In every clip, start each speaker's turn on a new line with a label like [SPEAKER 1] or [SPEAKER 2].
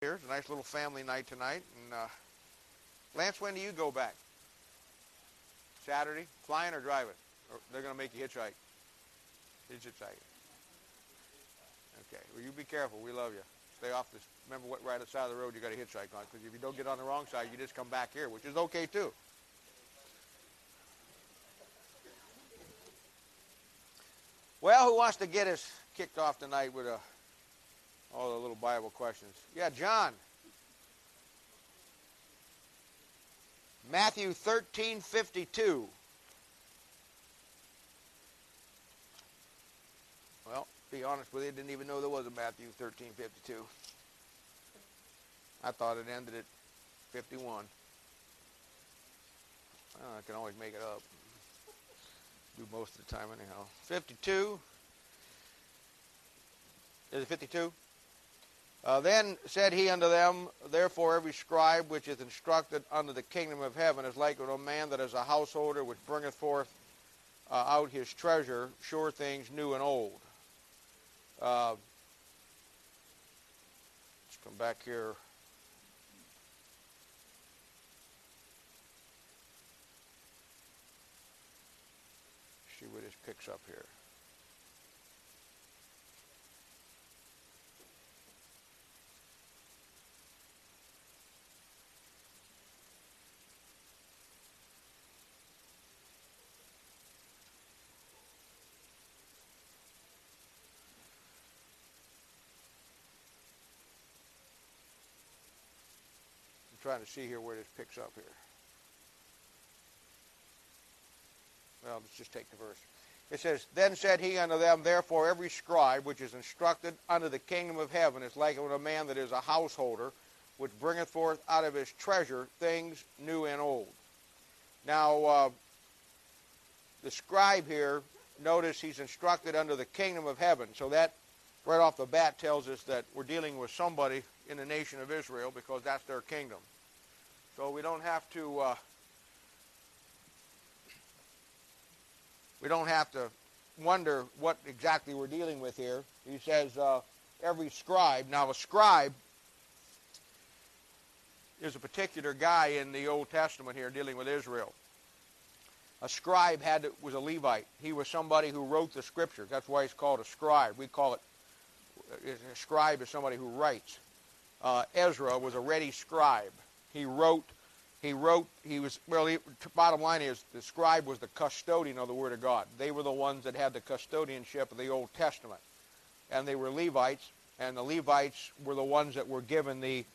[SPEAKER 1] Here's a nice little family night tonight. And Lance, when do you go back? Saturday? Flying or driving? Or they're going to make you hitchhike? Hitchhike. Okay. Well, you be careful. We love you. Stay off this. Remember what right side of the road you got to hitchhike on, because if you don't get on the wrong side, you just come back here, which is okay too. Well, who wants to get us kicked off tonight with all the little Bible questions? Yeah, John. Matthew 13:52. Well, to be honest with you, I didn't even know there was a Matthew 13:52. I thought it ended at 51. Well, I can always make it up. Do most of the time anyhow. 52. Is it 52? Then said he unto them, therefore every scribe which is instructed unto the kingdom of heaven is like unto a man that is a householder which bringeth forth out his treasure, sure things new and old. Let's come back here. See where this picks up here. Trying to see here where this picks up here. Well, let's just take the verse. It says, then said he unto them, therefore every scribe which is instructed unto the kingdom of heaven is like unto a man that is a householder, which bringeth forth out of his treasure things new and old. Now, the scribe here, notice he's instructed unto the kingdom of heaven. So that right off the bat tells us that we're dealing with somebody in the nation of Israel, because that's their kingdom. So we don't have to wonder what exactly we're dealing with here. He says every scribe. Now a scribe is a particular guy in the Old Testament here dealing with Israel. A scribe was a Levite. He was somebody who wrote the scriptures. That's why he's called a scribe. We call it, a scribe is somebody who writes. Ezra was a ready scribe. Bottom line is, the scribe was the custodian of the Word of God. They were the ones that had the custodianship of the Old Testament. And they were Levites, and the Levites were the ones that were given the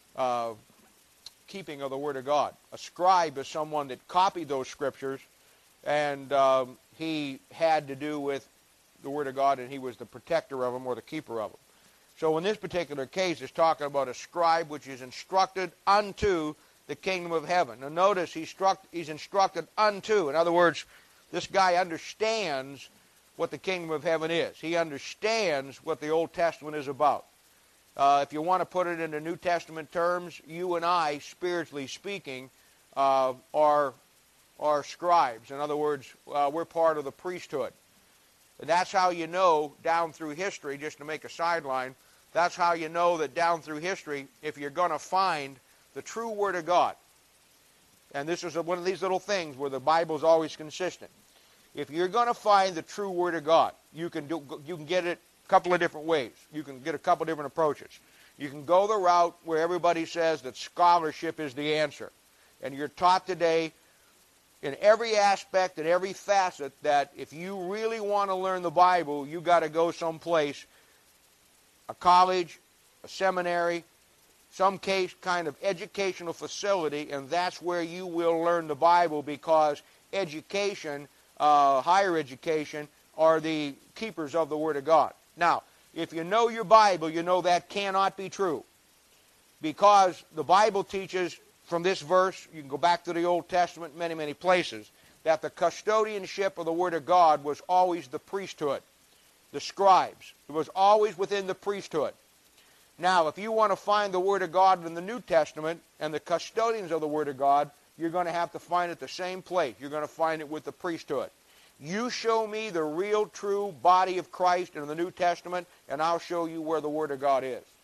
[SPEAKER 1] keeping of the Word of God. A scribe is someone that copied those scriptures, and he had to do with the Word of God, and he was the protector of them or the keeper of them. So in this particular case, it's talking about a scribe which is instructed unto the kingdom of heaven. Now notice he's instructed unto. In other words, this guy understands what the kingdom of heaven is. He understands what the Old Testament is about. If you want to put it into New Testament terms, you and I, spiritually speaking, are scribes. In other words, we're part of the priesthood. And that's how you know down through history, just to make a sideline, that's how you know that down through history, if you're going to find the true Word of God. And this is one of these little things where the Bible is always consistent. If you're going to find the true Word of God, you can get it a couple of different ways. You can get a couple of different approaches. You can go the route where everybody says that scholarship is the answer. And you're taught today in every aspect and every facet that if you really want to learn the Bible, you got to go someplace, a college, a seminary, some case kind of educational facility, and that's where you will learn the Bible, because education, higher education, are the keepers of the Word of God. Now, if you know your Bible, you know that cannot be true, because the Bible teaches from this verse, you can go back to the Old Testament, many, many places, that the custodianship of the Word of God was always the priesthood, the scribes. It was always within the priesthood. Now, if you want to find the Word of God in the New Testament and the custodians of the Word of God, you're going to have to find it the same place. You're going to find it with the priesthood. You show me the real, true body of Christ in the New Testament, and I'll show you where the Word of God is.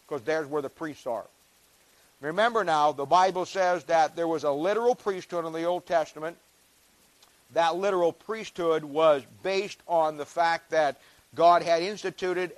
[SPEAKER 1] because there's where the priests are. Remember now, the Bible says that there was a literal priesthood in the Old Testament. That literal priesthood was based on the fact that God had instituted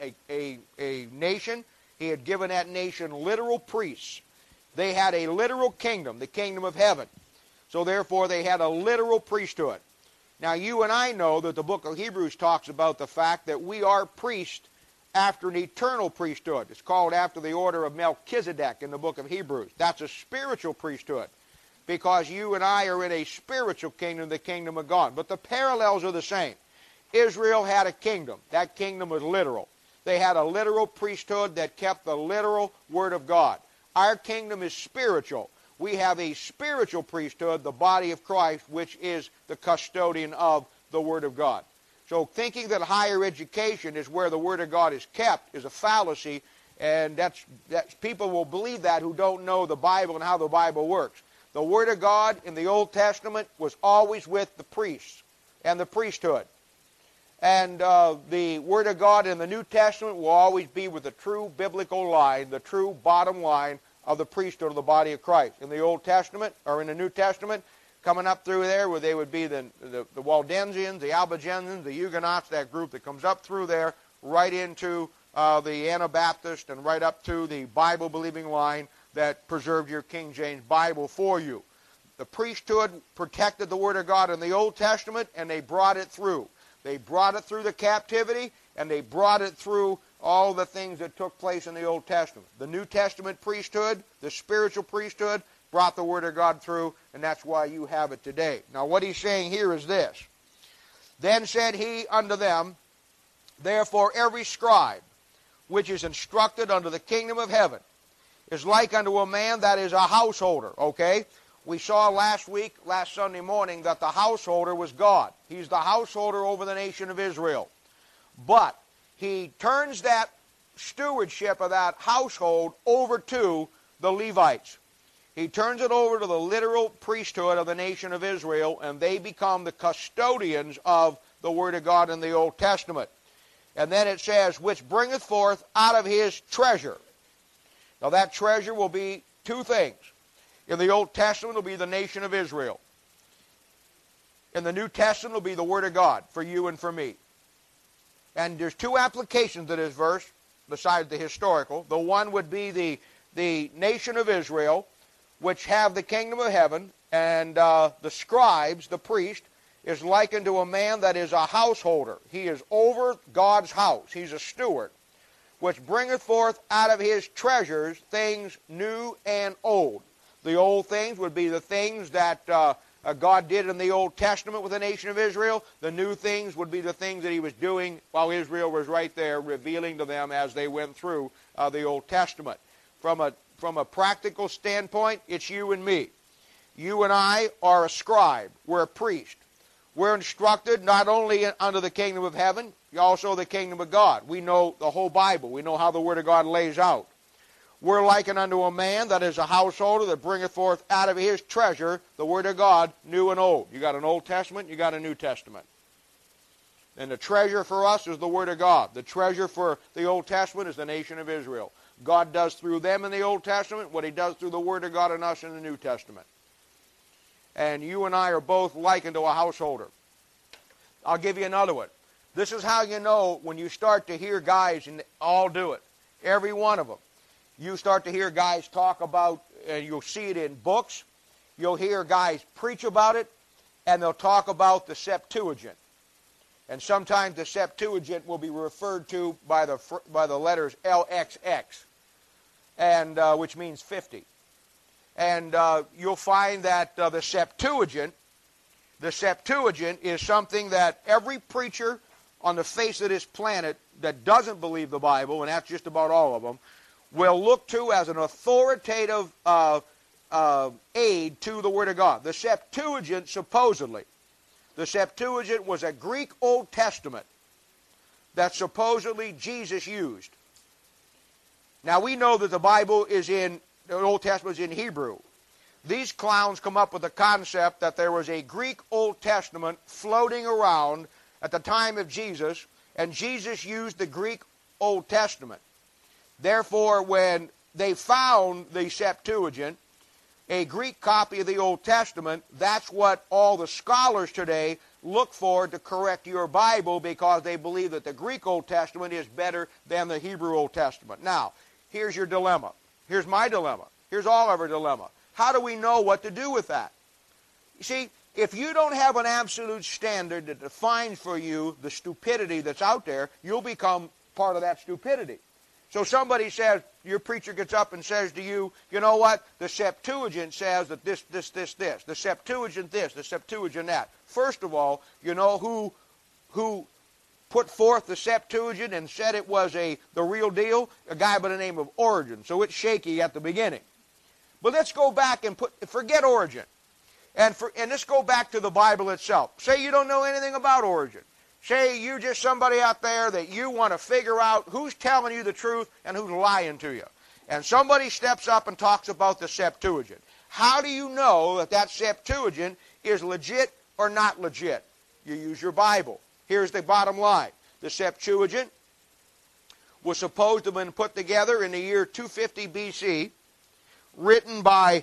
[SPEAKER 1] a nation. He had given that nation literal priests. They had a literal kingdom, the kingdom of heaven. So therefore they had a literal priesthood. Now you and I know that the book of Hebrews talks about the fact that we are priests after an eternal priesthood. It's called after the order of Melchizedek in the book of Hebrews. That's a spiritual priesthood, because you and I are in a spiritual kingdom, the kingdom of God. But the parallels are the same. Israel had a kingdom. That kingdom was literal. They had a literal priesthood that kept the literal word of God. Our kingdom is spiritual. We have a spiritual priesthood, the body of Christ, which is the custodian of the word of God. So thinking that higher education is where the word of God is kept is a fallacy, and that's people will believe that who don't know the Bible and how the Bible works. The word of God in the Old Testament was always with the priests and the priesthood. And the word of God in the New Testament will always be with the true biblical line, the true bottom line of the priesthood of the body of Christ. In the Old Testament, or in the New Testament, coming up through there where they would be the Waldensians, the Albigensians, the Huguenots, that group that comes up through there, right into the Anabaptist and right up to the Bible-believing line that preserved your King James Bible for you. The priesthood protected the word of God in the Old Testament, and they brought it through. They brought it through the captivity, and they brought it through all the things that took place in the Old Testament. The New Testament priesthood, the spiritual priesthood, brought the word of God through, and that's why you have it today. Now what he's saying here is this. Then said he unto them, therefore every scribe which is instructed unto the kingdom of heaven is like unto a man that is a householder. Okay? We saw last Sunday morning, that the householder was God. He's the householder over the nation of Israel. But he turns that stewardship of that household over to the Levites. He turns it over to the literal priesthood of the nation of Israel, and they become the custodians of the word of God in the Old Testament. And then it says, which bringeth forth out of his treasure. Now that treasure will be two things. In the Old Testament, it will be the nation of Israel. In the New Testament, it will be the word of God for you and for me. And there's two applications to this verse, besides the historical. The one would be the nation of Israel, which have the kingdom of heaven, and the scribes, the priest, is likened to a man that is a householder. He is over God's house. He's a steward, which bringeth forth out of his treasures things new and old. The old things would be the things that God did in the Old Testament with the nation of Israel. The new things would be the things that he was doing while Israel was right there, revealing to them as they went through the Old Testament. From a practical standpoint, it's you and me. You and I are a scribe. We're a priest. We're instructed not only under the kingdom of heaven, also the kingdom of God. We know the whole Bible. We know how the word of God lays out. We're likened unto a man that is a householder that bringeth forth out of his treasure the word of God, new and old. You got an Old Testament, you got a New Testament. And the treasure for us is the word of God. The treasure for the Old Testament is the nation of Israel. God does through them in the Old Testament what he does through the word of God in us in the New Testament. And you and I are both likened to a householder. I'll give you another one. This is how you know when you start to hear guys, and all do it, every one of them. You start to hear guys talk about, and you'll see it in books, you'll hear guys preach about it, and they'll talk about the Septuagint. And sometimes the Septuagint will be referred to by the letters LXX, and which means 50. And you'll find that the Septuagint is something that every preacher on the face of this planet that doesn't believe the Bible, and that's just about all of them, will look to as an authoritative aid to the Word of God. The Septuagint, supposedly, the Septuagint was a Greek Old Testament that supposedly Jesus used. Now we know that the Old Testament is in Hebrew. These clowns come up with the concept that there was a Greek Old Testament floating around at the time of Jesus, and Jesus used the Greek Old Testament. Therefore, when they found the Septuagint, a Greek copy of the Old Testament, that's what all the scholars today look for to correct your Bible, because they believe that the Greek Old Testament is better than the Hebrew Old Testament. Now, here's your dilemma. Here's my dilemma. Here's all of our dilemma. How do we know what to do with that? You see, if you don't have an absolute standard that defines for you the stupidity that's out there, you'll become part of that stupidity. So somebody says, your preacher gets up and says to you, you know what, the Septuagint says that this. The Septuagint this, the Septuagint that. First of all, you know who put forth the Septuagint and said it was the real deal? A guy by the name of Origen. So it's shaky at the beginning. But let's go back and forget Origen. And let's go back to the Bible itself. Say you don't know anything about Origen. Say you're just somebody out there that you want to figure out who's telling you the truth and who's lying to you. And somebody steps up and talks about the Septuagint. How do you know that that Septuagint is legit or not legit? You use your Bible. Here's the bottom line. The Septuagint was supposed to have been put together in the year 250 BC, written by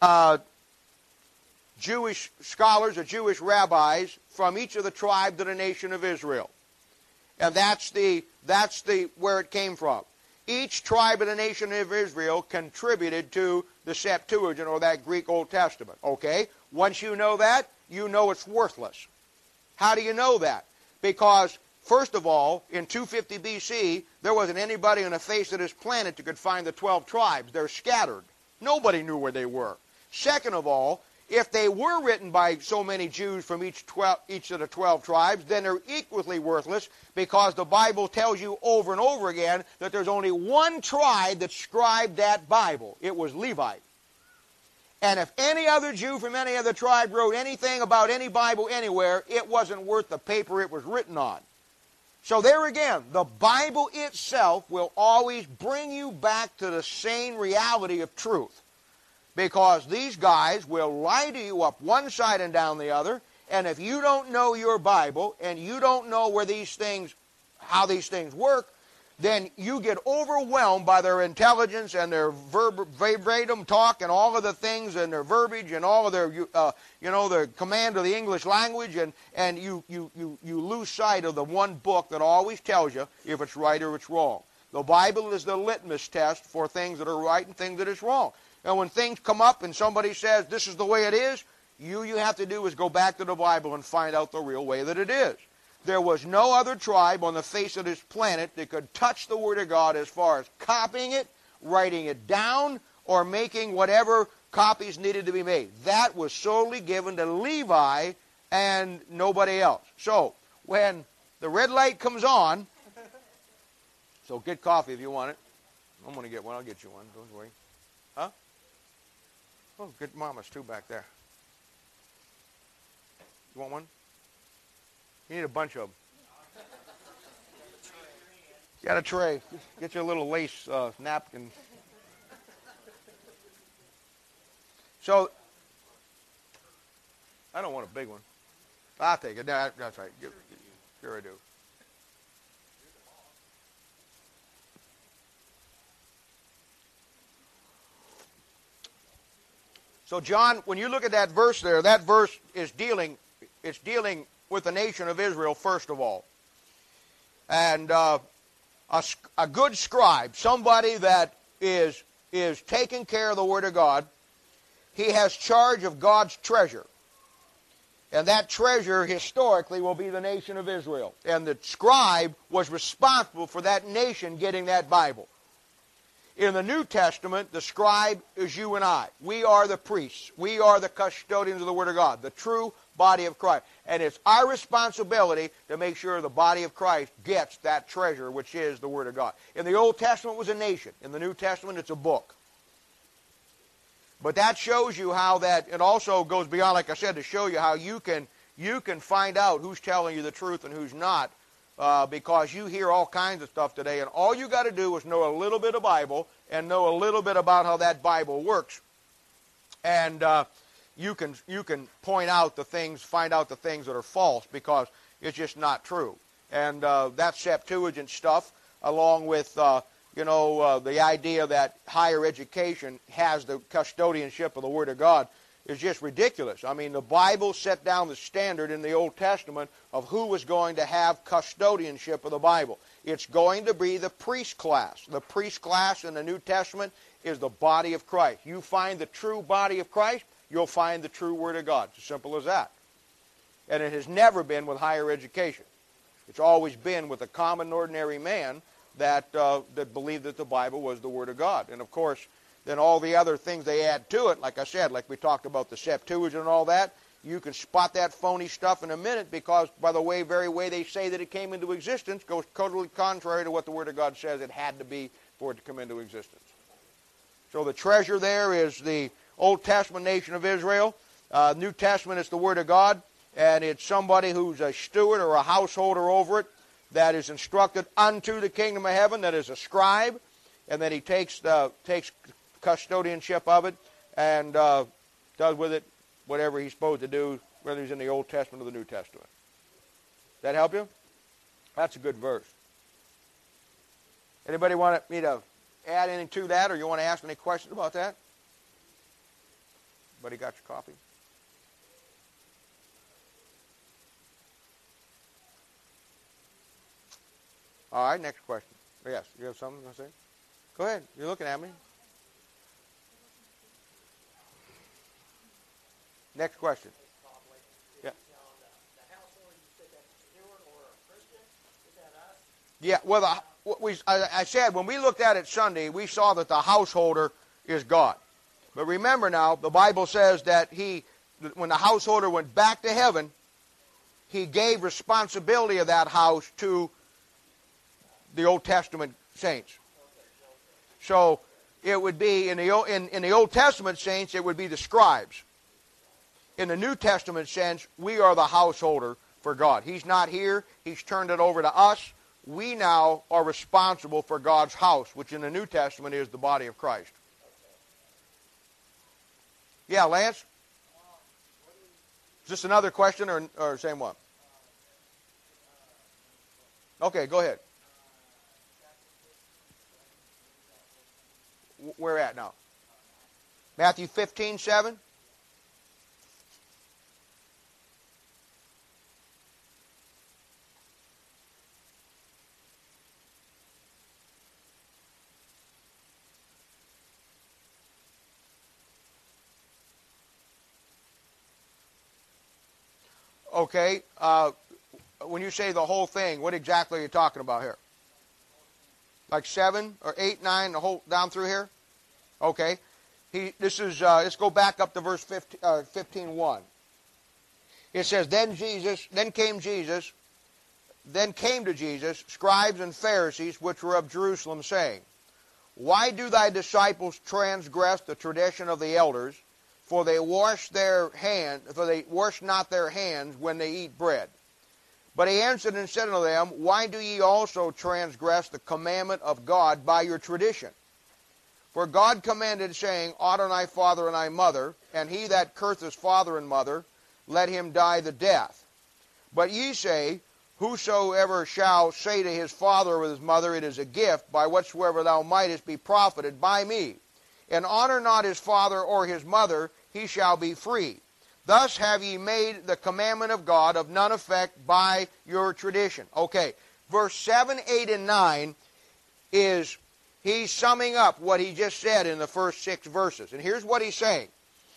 [SPEAKER 1] Jewish scholars or Jewish rabbis from each of the tribes of the nation of Israel. And that's where it came from. Each tribe of the nation of Israel contributed to the Septuagint, or that Greek Old Testament. Okay? Once you know that, you know it's worthless. How do you know that? Because, first of all, in 250 BC, there wasn't anybody on the face of this planet that could find the 12 tribes. They're scattered. Nobody knew where they were. Second of all, if they were written by so many Jews from each of the 12 tribes, then they're equally worthless, because the Bible tells you over and over again that there's only one tribe that scribed that Bible. It was Levi. And if any other Jew from any other tribe wrote anything about any Bible anywhere, it wasn't worth the paper it was written on. So there again, the Bible itself will always bring you back to the sane reality of truth. Because these guys will lie to you up one side and down the other, and if you don't know your Bible, and you don't know how these things work, then you get overwhelmed by their intelligence and their verbatim talk and all of the things and their verbiage and all of their, their command of the English language, and you lose sight of the one book that always tells you if it's right or it's wrong. The Bible is the litmus test for things that are right and things that is wrong. And when things come up and somebody says this is the way it is, you have to do is go back to the Bible and find out the real way that it is. There was no other tribe on the face of this planet that could touch the Word of God as far as copying it, writing it down, or making whatever copies needed to be made. That was solely given to Levi and nobody else. So, when the red light comes on, so get coffee if you want it. I'm going to get one. I'll get you one. Don't worry. Huh? Oh, good mamas too back there. You want one? You need a bunch of them. Got a tray. Get you a little lace napkin. So, I don't want a big one. I'll take it. No, that's right. Sure I do. So John, when you look at that verse there, that verse is dealing with the nation of Israel first of all. And a good scribe, somebody that is taking care of the Word of God, he has charge of God's treasure. And that treasure historically will be the nation of Israel. And the scribe was responsible for that nation getting that Bible. In the New Testament, the scribe is you and I. We are the priests. We are the custodians of the Word of God, the true body of Christ. And it's our responsibility to make sure the body of Christ gets that treasure, which is the Word of God. In the Old Testament, it was a nation. In the New Testament, it's a book. But that shows you how that, it also goes beyond, like I said, to show you how you can find out who's telling you the truth and who's not. Because you hear all kinds of stuff today, and all you got to do is know a little bit of Bible and know a little bit about how that Bible works, and you can point out the things, find out the things that are false, because it's just not true. And that Septuagint stuff, along with the idea that higher education has the custodianship of the Word of God is just ridiculous. I mean, the Bible set down the standard in the Old Testament of who was going to have custodianship of the Bible. It's going to be the priest class. The priest class in the New Testament is the body of Christ. You find the true body of Christ, you'll find the true Word of God. It's as simple as that. And it has never been with higher education. It's always been with a common, ordinary man that believed that the Bible was the Word of God. And, of course, then all the other things they add to it, like I said, like we talked about the Septuagint and all that, you can spot that phony stuff in a minute because, by the very way they say that it came into existence, goes totally contrary to what the Word of God says it had to be for it to come into existence. So the treasure there is the Old Testament nation of Israel. New Testament is the Word of God, and it's somebody who's a steward or a householder over it that is instructed unto the kingdom of heaven, that is a scribe, and then he takes custodianship of it and does with it whatever he's supposed to do, whether he's in the Old Testament or the New Testament. That help you? That's a good verse. Anybody want me to add anything to that, or you want to ask any questions about that? Everybody got your coffee? All right, next question. Yes, you have something to say? Go ahead. You're looking at me. Next question. Yeah. Yeah, well, I said when we looked at it Sunday, we saw that the householder is God. But remember now, the Bible says that when the householder went back to heaven, he gave responsibility of that house to the Old Testament saints. So it would be, in the Old Testament saints, it would be the scribes. In the New Testament sense, we are the householder for God. He's not here. He's turned it over to us. We now are responsible for God's house, which in the New Testament is the body of Christ. Yeah, Lance? Is this another question or same one? Okay, go ahead. Where at now? Matthew 15:7. Okay, when you say the whole thing, what exactly are you talking about here? Like 7 or 8, 9, the whole down through here? Okay. Let's go back up to verse 15:1. It says, Then came to Jesus scribes and Pharisees which were of Jerusalem, saying, Why do thy disciples transgress the tradition of the elders? For they wash not their hands when they eat bread. But he answered and said unto them, Why do ye also transgress the commandment of God by your tradition? For God commanded, saying, Honor thy father and thy mother, and he that curseth father and mother, let him die the death. But ye say, Whosoever shall say to his father or his mother, It is a gift, by whatsoever thou mightest be profited by me, and honor not his father or his mother, he shall be free. Thus have ye made the commandment of God of none effect by your tradition. Okay, verse 7, 8, and 9 is he's summing up what he just said in the first 6 verses. And here's what he's saying.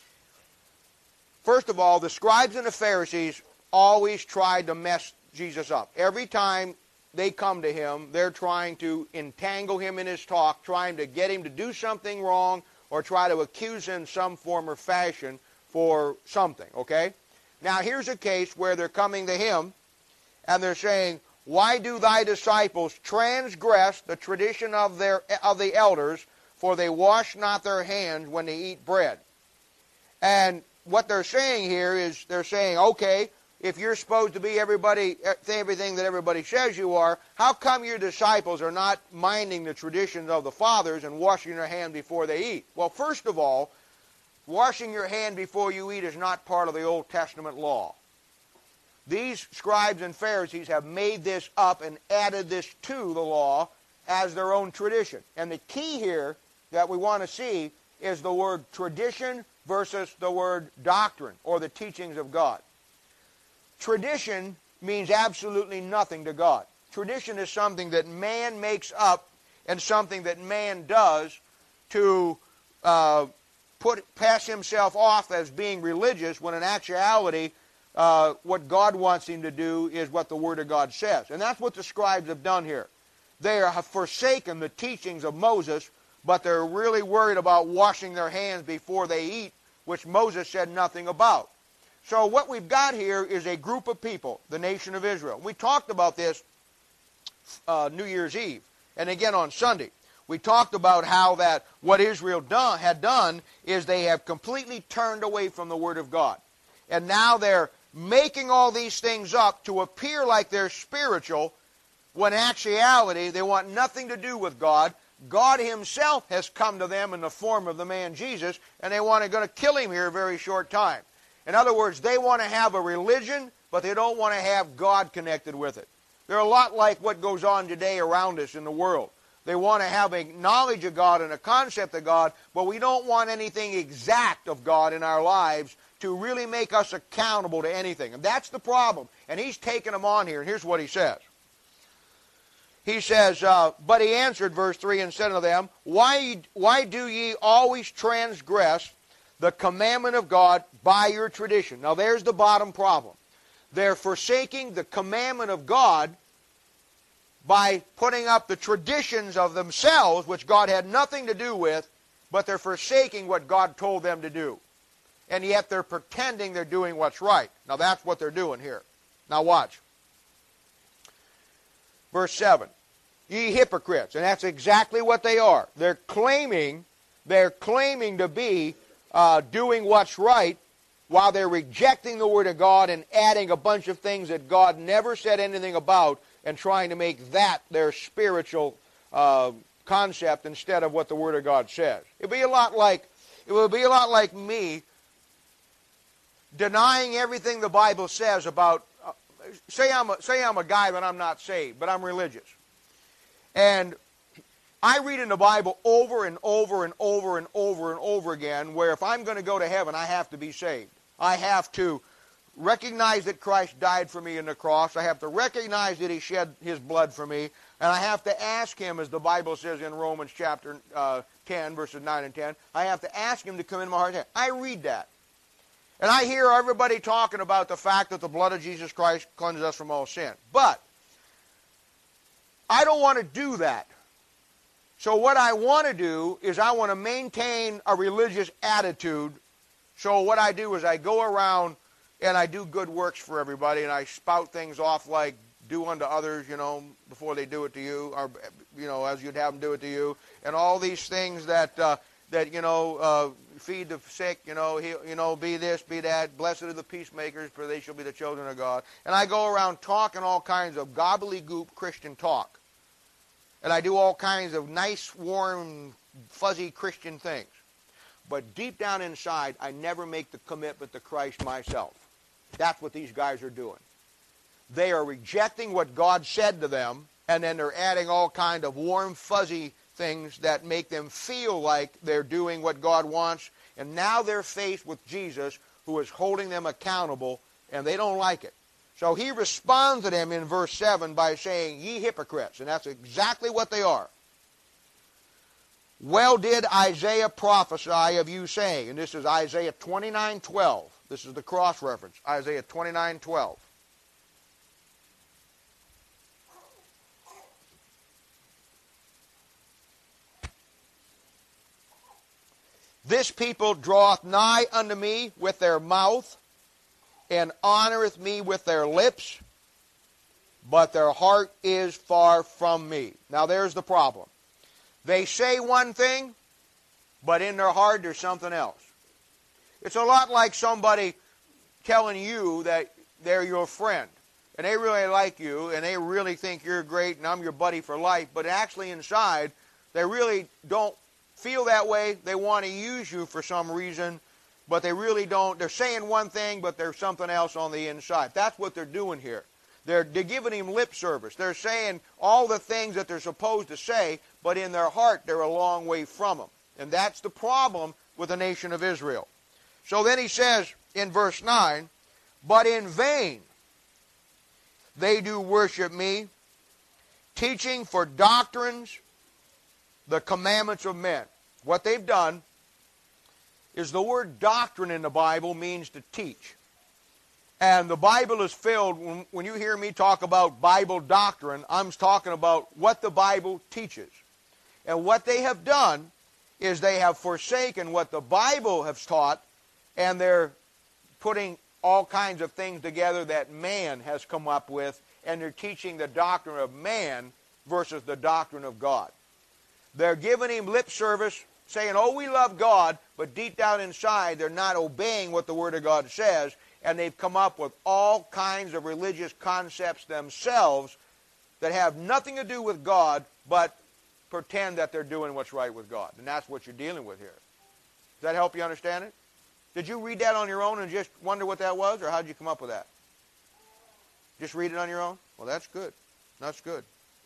[SPEAKER 1] First of all, the scribes and the Pharisees always tried to mess Jesus up. Every time they come to him, they're trying to entangle him in his talk, trying to get him to do something wrong or try to accuse him in some form or fashion for something, okay? Now, here's a case where they're coming to him, and they're saying, Why do thy disciples transgress the tradition of the elders, for they wash not their hands when they eat bread? And what they're saying here is, they're saying, okay, if you're supposed to be everything that everybody says you are, how come your disciples are not minding the traditions of the fathers and washing their hand before they eat? Well, first of all, washing your hand before you eat is not part of the Old Testament law. These scribes and Pharisees have made this up and added this to the law as their own tradition. And the key here that we want to see is the word tradition versus the word doctrine, or the teachings of God. Tradition means absolutely nothing to God. Tradition is something that man makes up and something that man does to pass himself off as being religious, when in actuality what God wants him to do is what the Word of God says. And that's what the scribes have done here. They have forsaken the teachings of Moses, but they're really worried about washing their hands before they eat, which Moses said nothing about. So what we've got here is a group of people, the nation of Israel. We talked about this New Year's Eve, and again on Sunday. We talked about how that what Israel had done is they have completely turned away from the Word of God. And now they're making all these things up to appear like they're spiritual, when in actuality they want nothing to do with God. God Himself has come to them in the form of the man Jesus, and they want to kill Him here a very short time. In other words, they want to have a religion, but they don't want to have God connected with it. They're a lot like what goes on today around us in the world. They want to have a knowledge of God and a concept of God, but we don't want anything exact of God in our lives to really make us accountable to anything. And that's the problem. And He's taken them on here, and here's what He says. He says, but He answered, verse 3, and said unto them, Why do ye always transgress the commandment of God by your tradition? Now there's the bottom problem. They're forsaking the commandment of God by putting up the traditions of themselves, which God had nothing to do with, but they're forsaking what God told them to do. And yet they're pretending they're doing what's right. Now that's what they're doing here. Now watch. Verse 7. Ye hypocrites. And that's exactly what they are. They're claiming to be doing what's right, while they're rejecting the Word of God and adding a bunch of things that God never said anything about, and trying to make that their spiritual concept instead of what the Word of God says. It would be a lot like me denying everything the Bible says about. Say I'm a guy that I'm not saved, but I'm religious, and I read in the Bible over and over and over and over and over again where if I'm going to go to heaven, I have to be saved. I have to recognize that Christ died for me on the cross. I have to recognize that He shed His blood for me. And I have to ask Him, as the Bible says in Romans chapter 10, verses 9 and 10, I have to ask Him to come into my heart and head. I read that. And I hear everybody talking about the fact that the blood of Jesus Christ cleanses us from all sin. But I don't want to do that. So what I want to do is I want to maintain a religious attitude. So what I do is I go around and I do good works for everybody, and I spout things off like, do unto others, before they do it to you, or, as you'd have them do it to you, and all these things that feed the sick, be this, be that, blessed are the peacemakers, for they shall be the children of God. And I go around talking all kinds of gobbledygook Christian talk. And I do all kinds of nice, warm, fuzzy Christian things. But deep down inside, I never make the commitment to Christ myself. That's what these guys are doing. They are rejecting what God said to them, and then they're adding all kind of warm, fuzzy things that make them feel like they're doing what God wants. And now they're faced with Jesus, who is holding them accountable, and they don't like it. So He responds to them in verse 7 by saying, Ye hypocrites. And that's exactly what they are. Well did Isaiah prophesy of you, saying, and this is Isaiah 29:12. This is the cross-reference, Isaiah 29:12. This people draweth nigh unto me with their mouth, and honoreth me with their lips, but their heart is far from me. Now there's the problem. They say one thing, but in their heart there's something else. It's a lot like somebody telling you that they're your friend, and they really like you, and they really think you're great, and I'm your buddy for life, but actually inside, they really don't feel that way. They want to use you for some reason, but they really don't. They're saying one thing, but there's something else on the inside. That's what they're doing here. They're giving him lip service. They're saying all the things that they're supposed to say, but in their heart they're a long way from him. And that's the problem with the nation of Israel. So then he says in verse 9, but in vain they do worship me, teaching for doctrines the commandments of men. What they've done is, the word doctrine in the Bible means to teach. And the Bible is filled, when you hear me talk about Bible doctrine, I'm talking about what the Bible teaches. And what they have done is they have forsaken what the Bible has taught, and they're putting all kinds of things together that man has come up with, and they're teaching the doctrine of man versus the doctrine of God. They're giving him lip service, saying, oh, we love God, but deep down inside they're not obeying what the Word of God says, and they've come up with all kinds of religious concepts themselves that have nothing to do with God, but pretend that they're doing what's right with God. And that's what you're dealing with here. Does that help you understand it? Did you read that on your own and just wonder what that was, or how did you come up with that? Just read it on your own? Well, that's good. That's good.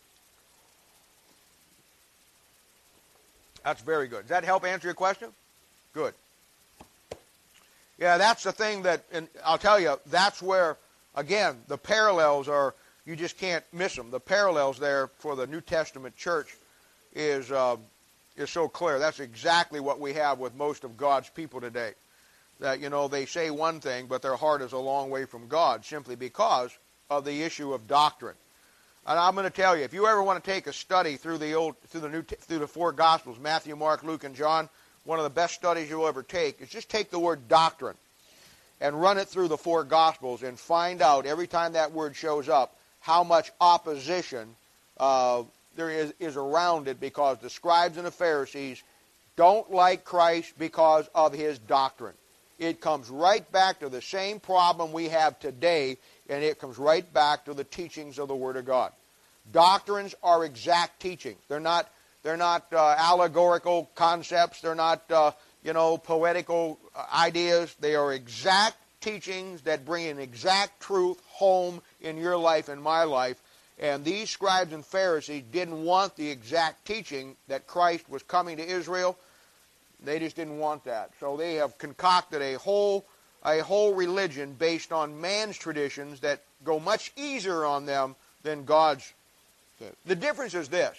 [SPEAKER 1] That's very good. Does that help answer your question? Good. Yeah, that's the thing that, and I'll tell you, that's where, again, the parallels are, you just can't miss them. The parallels there for the New Testament church is so clear. That's exactly what we have with most of God's people today. That, you know, they say one thing, but their heart is a long way from God, simply because of the issue of doctrine. And I'm going to tell you, if you ever want to take a study through the four Gospels, Matthew, Mark, Luke, and John, one of the best studies you'll ever take is just take the word doctrine and run it through the four Gospels and find out every time that word shows up how much opposition there is around it, because the scribes and the Pharisees don't like Christ because of his doctrine. It comes right back to the same problem we have today, and it comes right back to the teachings of the Word of God. Doctrines are exact teachings. They're not allegorical concepts. They're not poetical ideas. They are exact teachings that bring an exact truth home in your life and my life. And these scribes and Pharisees didn't want the exact teaching that Christ was coming to Israel. They just didn't want that. So they have concocted a whole religion based on man's traditions that go much easier on them than God's. The difference is this.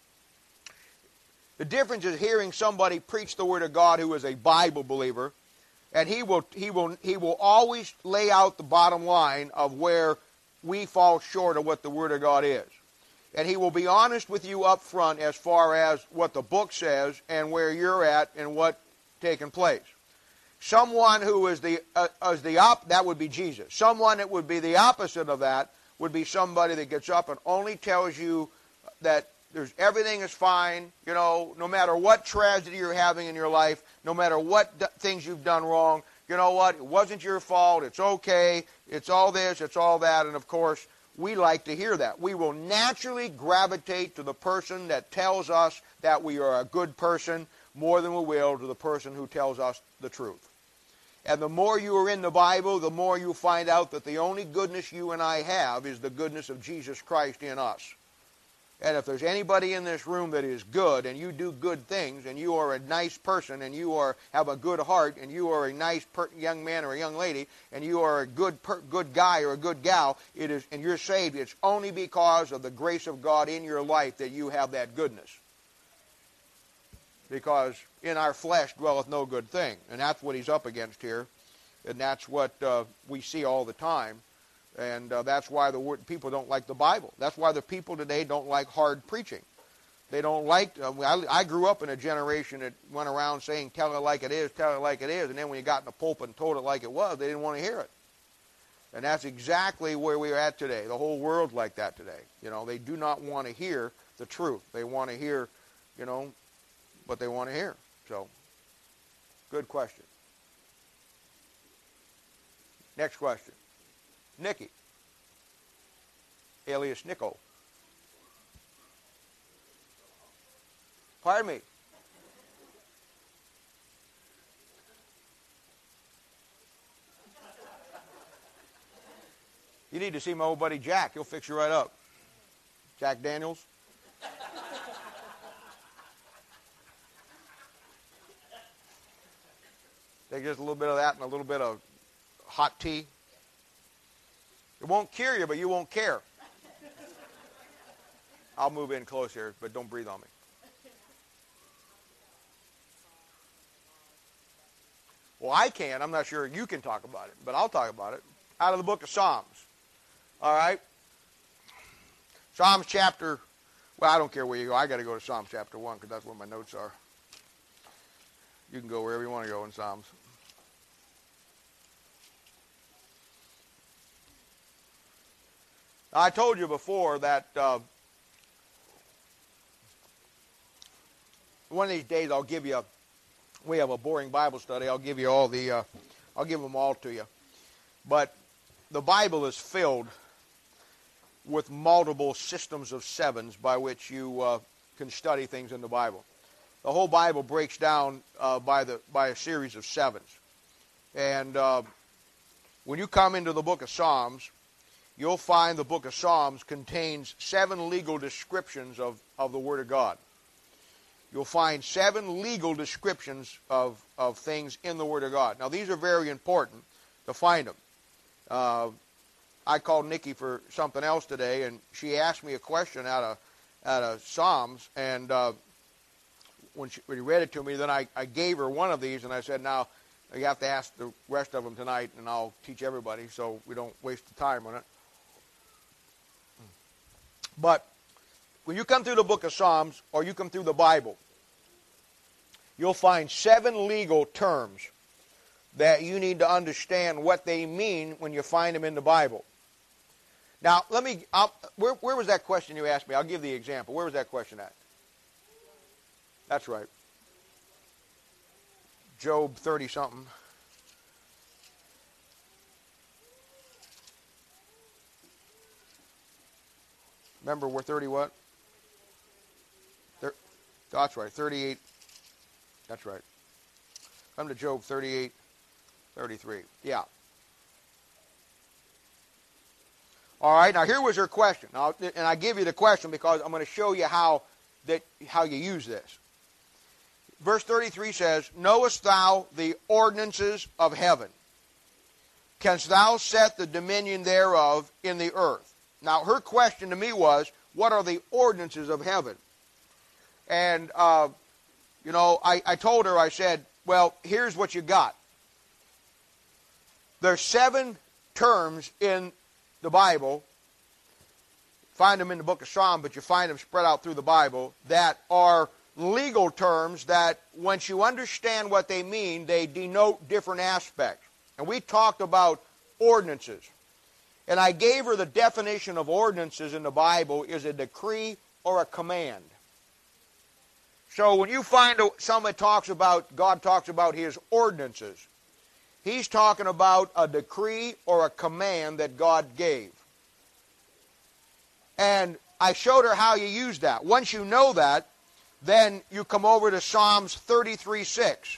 [SPEAKER 1] The difference is hearing somebody preach the Word of God who is a Bible believer, and he will always lay out the bottom line of where we fall short of what the Word of God is. And he will be honest with you up front as far as what the book says and where you're at and what's taking place. Someone who is that would be Jesus. Someone that would be the opposite of that would be somebody that gets up and only tells you that everything is fine, no matter what tragedy you're having in your life, no matter what things you've done wrong, you know what, it wasn't your fault, it's okay, it's all this, it's all that, and of course, we like to hear that. We will naturally gravitate to the person that tells us that we are a good person more than we will to the person who tells us the truth. And the more you are in the Bible, the more you find out that the only goodness you and I have is the goodness of Jesus Christ in us. And if there's anybody in this room that is good, and you do good things, and you are a nice person, and you have a good heart, and you are a nice young man or a young lady, and you are a good guy or a good gal, and you're saved, it's only because of the grace of God in your life that you have that goodness. Because in our flesh dwelleth no good thing. And that's what he's up against here. And that's what we see all the time. And that's why people don't like the Bible. That's why the people today don't like hard preaching. They don't like... I grew up in a generation that went around saying, tell it like it is, tell it like it is. And then when you got in the pulpit and told it like it was, they didn't want to hear it. And that's exactly where we are at today. The whole world's like that today. They do not want to hear the truth. They want to hear, what they want to hear. So, good question. Next question. Nicky, alias Nico. Pardon me. You need to see my old buddy Jack. He'll fix you right up. Jack Daniels. Take just a little bit of that and a little bit of hot tea. It won't cure you, but you won't care. I'll move in close here, but don't breathe on me. Well, I can. I'm not sure you can talk about it, but I'll talk about it. Out of the book of Psalms. All right? Psalms chapter, well, I don't care where you go. I got to go to Psalms chapter 1 because that's where my notes are. You can go wherever you want to go in Psalms. I told you before that one of these days I'll give you, we have a boring Bible study. I'll give you all the, I'll give them all to you. But the Bible is filled with multiple systems of sevens by which you can study things in the Bible. The whole Bible breaks down by a series of sevens. And when you come into the book of Psalms, you'll find the book of Psalms contains 7 legal descriptions of the Word of God. You'll find 7 legal descriptions of things in the Word of God. Now, these are very important to find them. I called Nikki for something else today, and she asked me a question out of Psalms, and when she read it to me, then I gave her one of these, and I said, now, you have to ask the rest of them tonight, and I'll teach everybody so we don't waste the time on it. But when you come through the book of Psalms, or you come through the Bible, you'll find 7 legal terms that you need to understand what they mean when you find them in the Bible. Now, where was that question you asked me? I'll give the example. Where was that question at? That's right. Job 30-something. Remember, we're 30 what? That's right, 38. That's right. Come to Job 38, 33. Yeah. All right, now here was her question. Now, and I give you the question because I'm going to show you how you use this. Verse 33 says, knowest thou the ordinances of heaven? Canst thou set the dominion thereof in the earth? Now, her question to me was, what are the ordinances of heaven? And, I told her, I said, well, here's what you got. There's 7 terms in the Bible. Find them in the book of Psalms, but you find them spread out through the Bible, that are legal terms that once you understand what they mean, they denote different aspects. And we talked about ordinances. And I gave her the definition of ordinances in the Bible is a decree or a command. So when you find somebody God talks about his ordinances, he's talking about a decree or a command that God gave. And I showed her how you use that. Once you know that, then you come over to Psalms 33:6.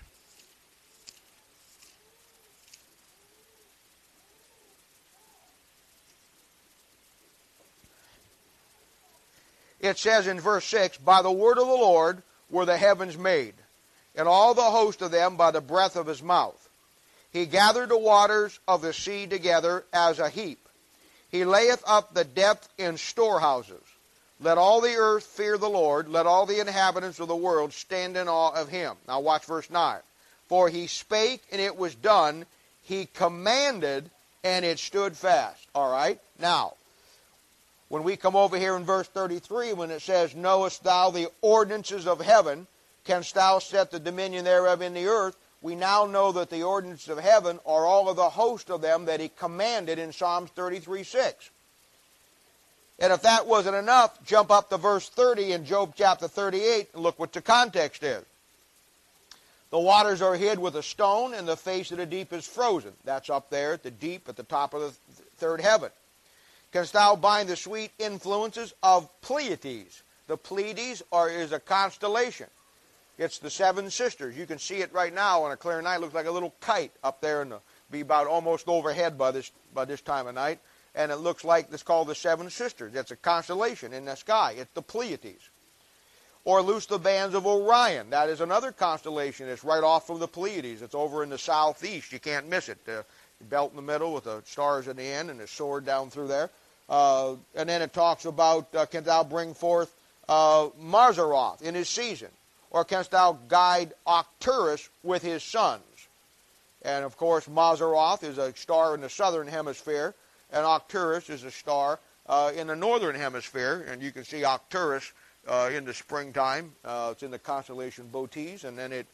[SPEAKER 1] It says in verse 6, by the word of the Lord were the heavens made, and all the host of them by the breath of his mouth. He gathered the waters of the sea together as a heap. He layeth up the depth in storehouses. Let all the earth fear the Lord. Let all the inhabitants of the world stand in awe of him. Now watch verse 9. For he spake, and it was done. He commanded, and it stood fast. All right? Now, when we come over here in verse 33, when it says, knowest thou the ordinances of heaven, canst thou set the dominion thereof in the earth, we now know that the ordinances of heaven are all of the host of them that he commanded in Psalms 33:6. And if that wasn't enough, jump up to verse 30 in Job chapter 38 and look what the context is. The waters are hid with a stone, and the face of the deep is frozen. That's up there at the deep at the top of the third heaven. Canst thou bind the sweet influences of Pleiades? The Pleiades is a constellation. It's the 7 sisters. You can see it right now on a clear night. It looks like a little kite up there, and be about almost overhead by this time of night. and it looks like it's called the Seven Sisters. It's a constellation in the sky. It's the Pleiades. Or loose the bands of Orion. That is another constellation. It's right off of the Pleiades. It's over in the southeast. You can't miss it. The belt in the middle with the stars at the end and the sword down through there. And then it talks about, canst thou bring forth Mazzaroth in his season? Or canst thou guide Arcturus with his sons? And of course, Mazzaroth is a star in the southern hemisphere, and Arcturus is a star in the northern hemisphere. And you can see Arcturus in the springtime. It's in the constellation Bootes, and then it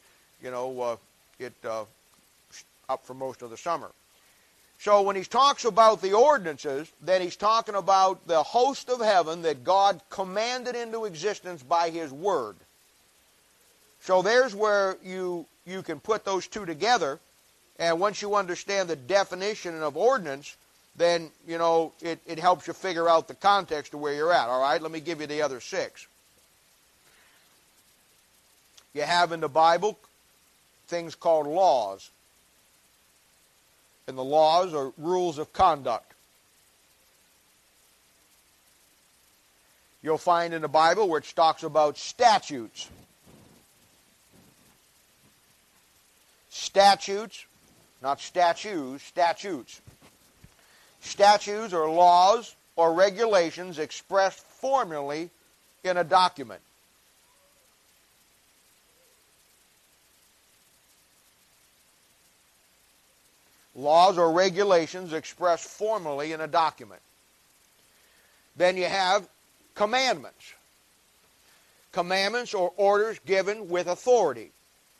[SPEAKER 1] up for most of the summer. So when he talks about the ordinances, then he's talking about the host of heaven that God commanded into existence by his word. So there's where you can put those two together, and once you understand the definition of ordinance, then, it helps you figure out the context of where you're at. All right, let me give you the other 6. You have in the Bible things called laws. And the laws are rules of conduct. You'll find in the Bible where it talks about statutes. Statutes, not statues, statutes. Statutes are laws or regulations expressed formally in a document. Laws or regulations expressed formally in a document. Then you have commandments. Commandments or orders given with authority.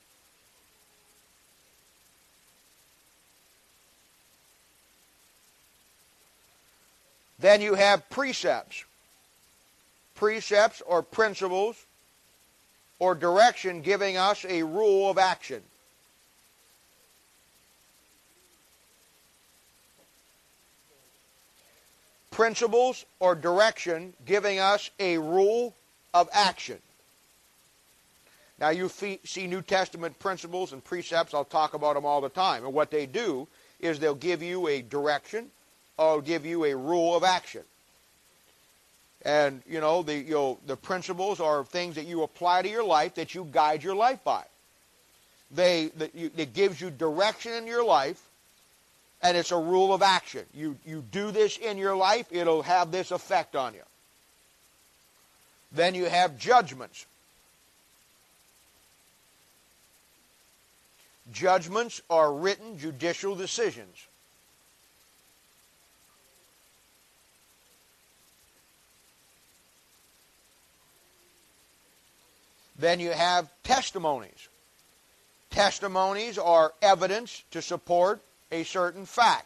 [SPEAKER 1] Then you have precepts. Precepts or principles or direction giving us a rule of action. Principles or direction giving us a rule of action. Now you see New Testament principles and precepts. I'll talk about them all the time. And what they do is they'll give you a direction or give you a rule of action. And, the principles are things that you apply to your life that you guide your life by. It gives you direction in your life. And it's a rule of action. You do this in your life, it'll have this effect on you. Then you have judgments. Judgments are written judicial decisions. Then you have testimonies. Testimonies are evidence to support a certain fact.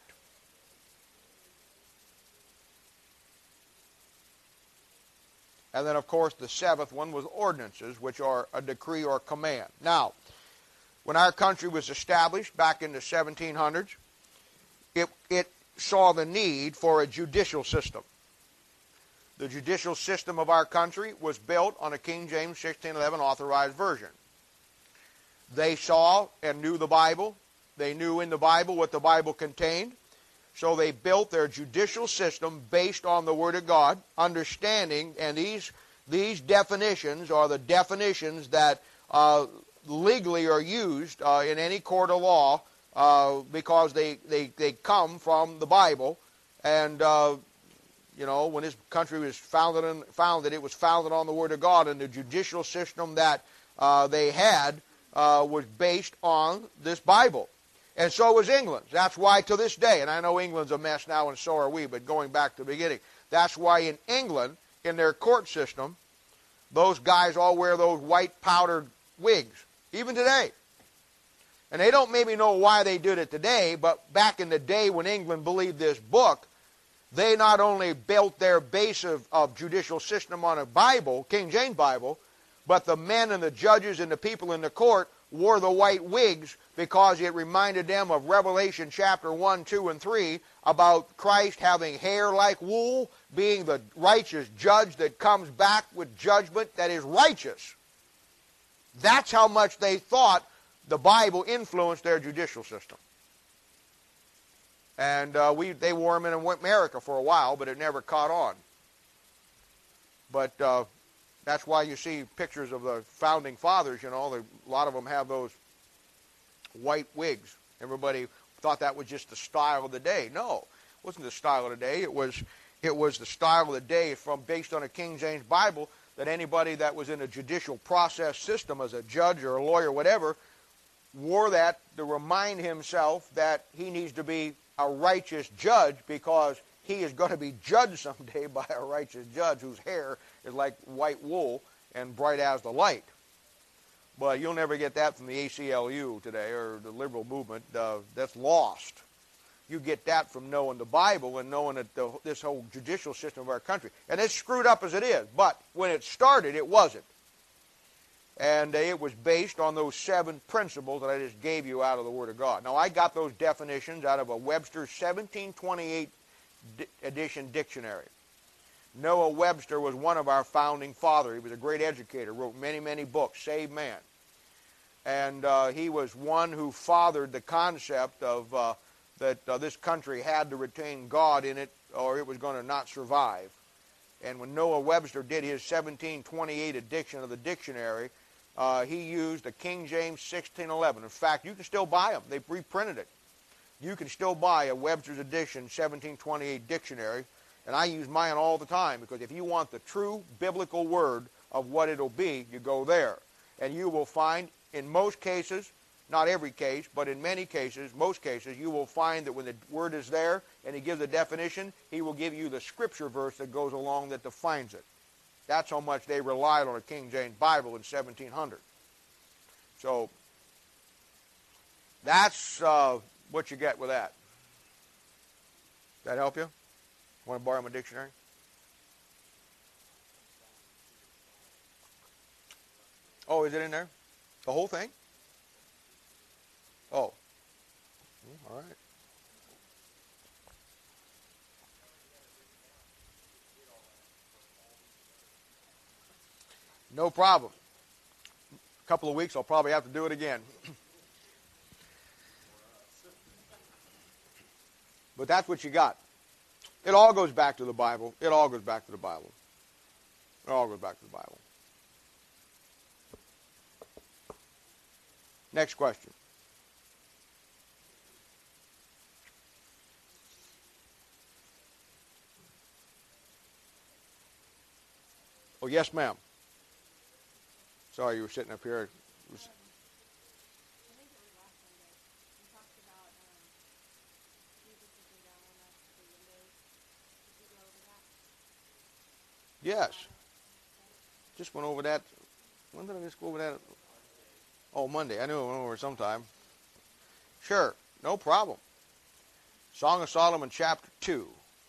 [SPEAKER 1] And then, of course, the 7th one was ordinances, which are a decree or command. Now, when our country was established back in the 1700s, it saw the need for a judicial system. The judicial system of our country was built on a King James 1611 authorized version. They saw and knew the Bible. They knew in the Bible what the Bible contained. So they built their judicial system based on the Word of God, understanding, and these definitions are the definitions that legally are used in any court of law because they come from the Bible. And, when this country was founded, it was founded on the Word of God, and the judicial system that they had was based on this Bible. And so was England. That's why to this day, and I know England's a mess now and so are we, but going back to the beginning, that's why in England, in their court system, those guys all wear those white powdered wigs, even today. And they don't maybe know why they did it today, but back in the day when England believed this book, they not only built their base of judicial system on a Bible, King James Bible, but the men and the judges and the people in the court wore the white wigs because it reminded them of Revelation chapter 1, 2, and 3 about Christ having hair like wool, being the righteous judge that comes back with judgment that is righteous. That's how much they thought the Bible influenced their judicial system. And they wore them in America for a while, but it never caught on. But that's why you see pictures of the founding fathers, you know, a lot of them have those white wigs. Everybody thought that was just the style of the day. No, it wasn't the style of the day. It was the style of the day based on a King James Bible, that anybody that was in a judicial process system as a judge or a lawyer, whatever, wore that to remind himself that he needs to be a righteous judge, because he is going to be judged someday by a righteous judge whose hair is like white wool and bright as the light. But you'll never get that from the ACLU today or the liberal movement. That's lost. You get that from knowing the Bible and knowing that this whole judicial system of our country. And it's screwed up as it is, but when it started, it wasn't. And it was based on those 7 principles that I just gave you out of the Word of God. Now, I got those definitions out of a Webster's 1728 edition dictionary. Noah Webster was one of our founding fathers. He was a great educator, wrote many, many books, saved man. And he was one who fathered the concept of that this country had to retain God in it, or it was going to not survive. And when Noah Webster did his 1728 edition of the dictionary, he used a King James 1611. In fact, you can still buy them. They've reprinted it. You can still buy a Webster's edition 1728 dictionary, and I use mine all the time, because if you want the true biblical word of what it'll be, you go there. And you will find, in most cases, not every case, but in many cases, most cases, you will find that when the word is there and he gives a definition, he will give you the scripture verse that goes along that defines it. That's how much they relied on a King James Bible in 1700. So that's what you get with that. Does that help you? Want to borrow my dictionary? Oh, is it in there? The whole thing? Oh. All right. No problem. A couple of weeks, I'll probably have to do it again. But that's what you got. It all goes back to the Bible. It all goes back to the Bible. It all goes back to the Bible. Next question. Oh, yes, ma'am. Sorry, you were sitting up here. Yes. Just went over that. When did I just go over that? Oh, Monday. I knew it went over sometime. Sure. No problem. Song of Solomon, chapter 2.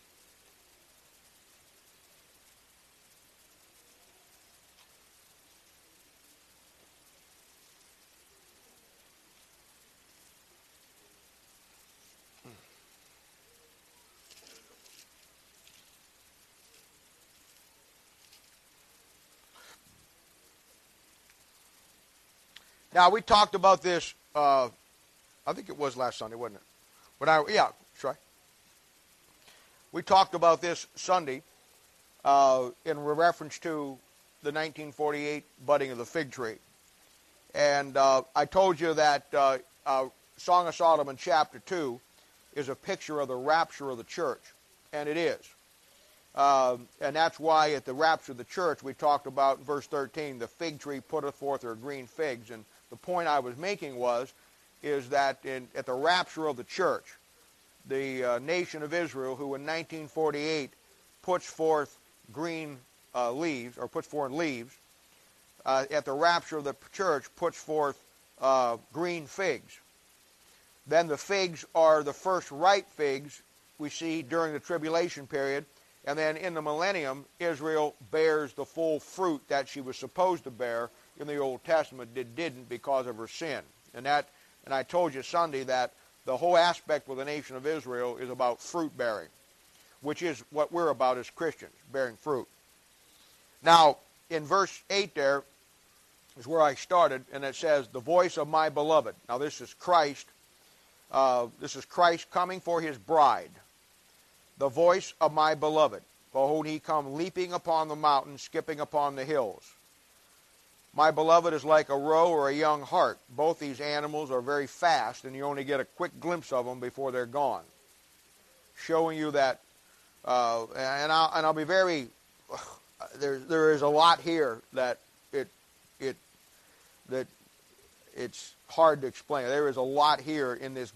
[SPEAKER 1] Now, we talked about this, I think it was last Sunday, wasn't it? Yeah, that's right. We talked about this Sunday in reference to the 1948 budding of the fig tree. And I told you that Song of Solomon chapter 2 is a picture of the rapture of the church, and it is. And that's why at the rapture of the church we talked about in verse 13, the fig tree putteth forth her green figs. And the point I was making is that at the rapture of the church, the nation of Israel, who in 1948 puts forth green leaves, or puts forth leaves, at the rapture of the church puts forth green figs. Then the figs are the first ripe figs we see during the tribulation period, and then in the millennium, Israel bears the full fruit that she was supposed to bear in the Old Testament, didn't because of her sin. And I told you Sunday that the whole aspect of the nation of Israel is about fruit bearing, which is what we're about as Christians, bearing fruit. Now, in verse 8 there is where I started, and it says, the voice of my beloved. Now, this is Christ This is Christ coming for his bride. The voice of my beloved. Behold, he come leaping upon the mountain, skipping upon the hills. My beloved is like a roe or a young hart. Both these animals are very fast, and you only get a quick glimpse of them before they're gone. Showing you that, and I'll be very. There is a lot here that it's hard to explain. There is a lot here in this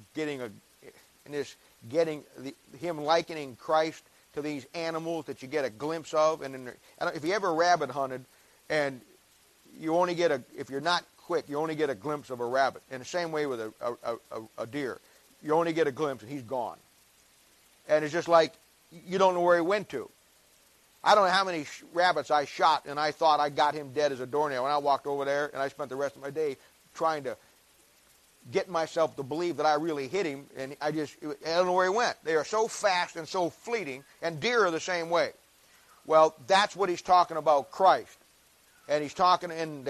[SPEAKER 1] him likening Christ to these animals that you get a glimpse of. And if you ever rabbit hunted, and you only get if you're not quick, you only get a glimpse of a rabbit. In the same way with a deer, you only get a glimpse and he's gone. And it's just like you don't know where he went to. I don't know how many rabbits I shot, and I thought I got him dead as a doornail. And I walked over there, and I spent the rest of my day trying to get myself to believe that I really hit him, and I don't know where he went. They are so fast and so fleeting, and deer are the same way. Well, that's what he's talking about Christ. And he's talking in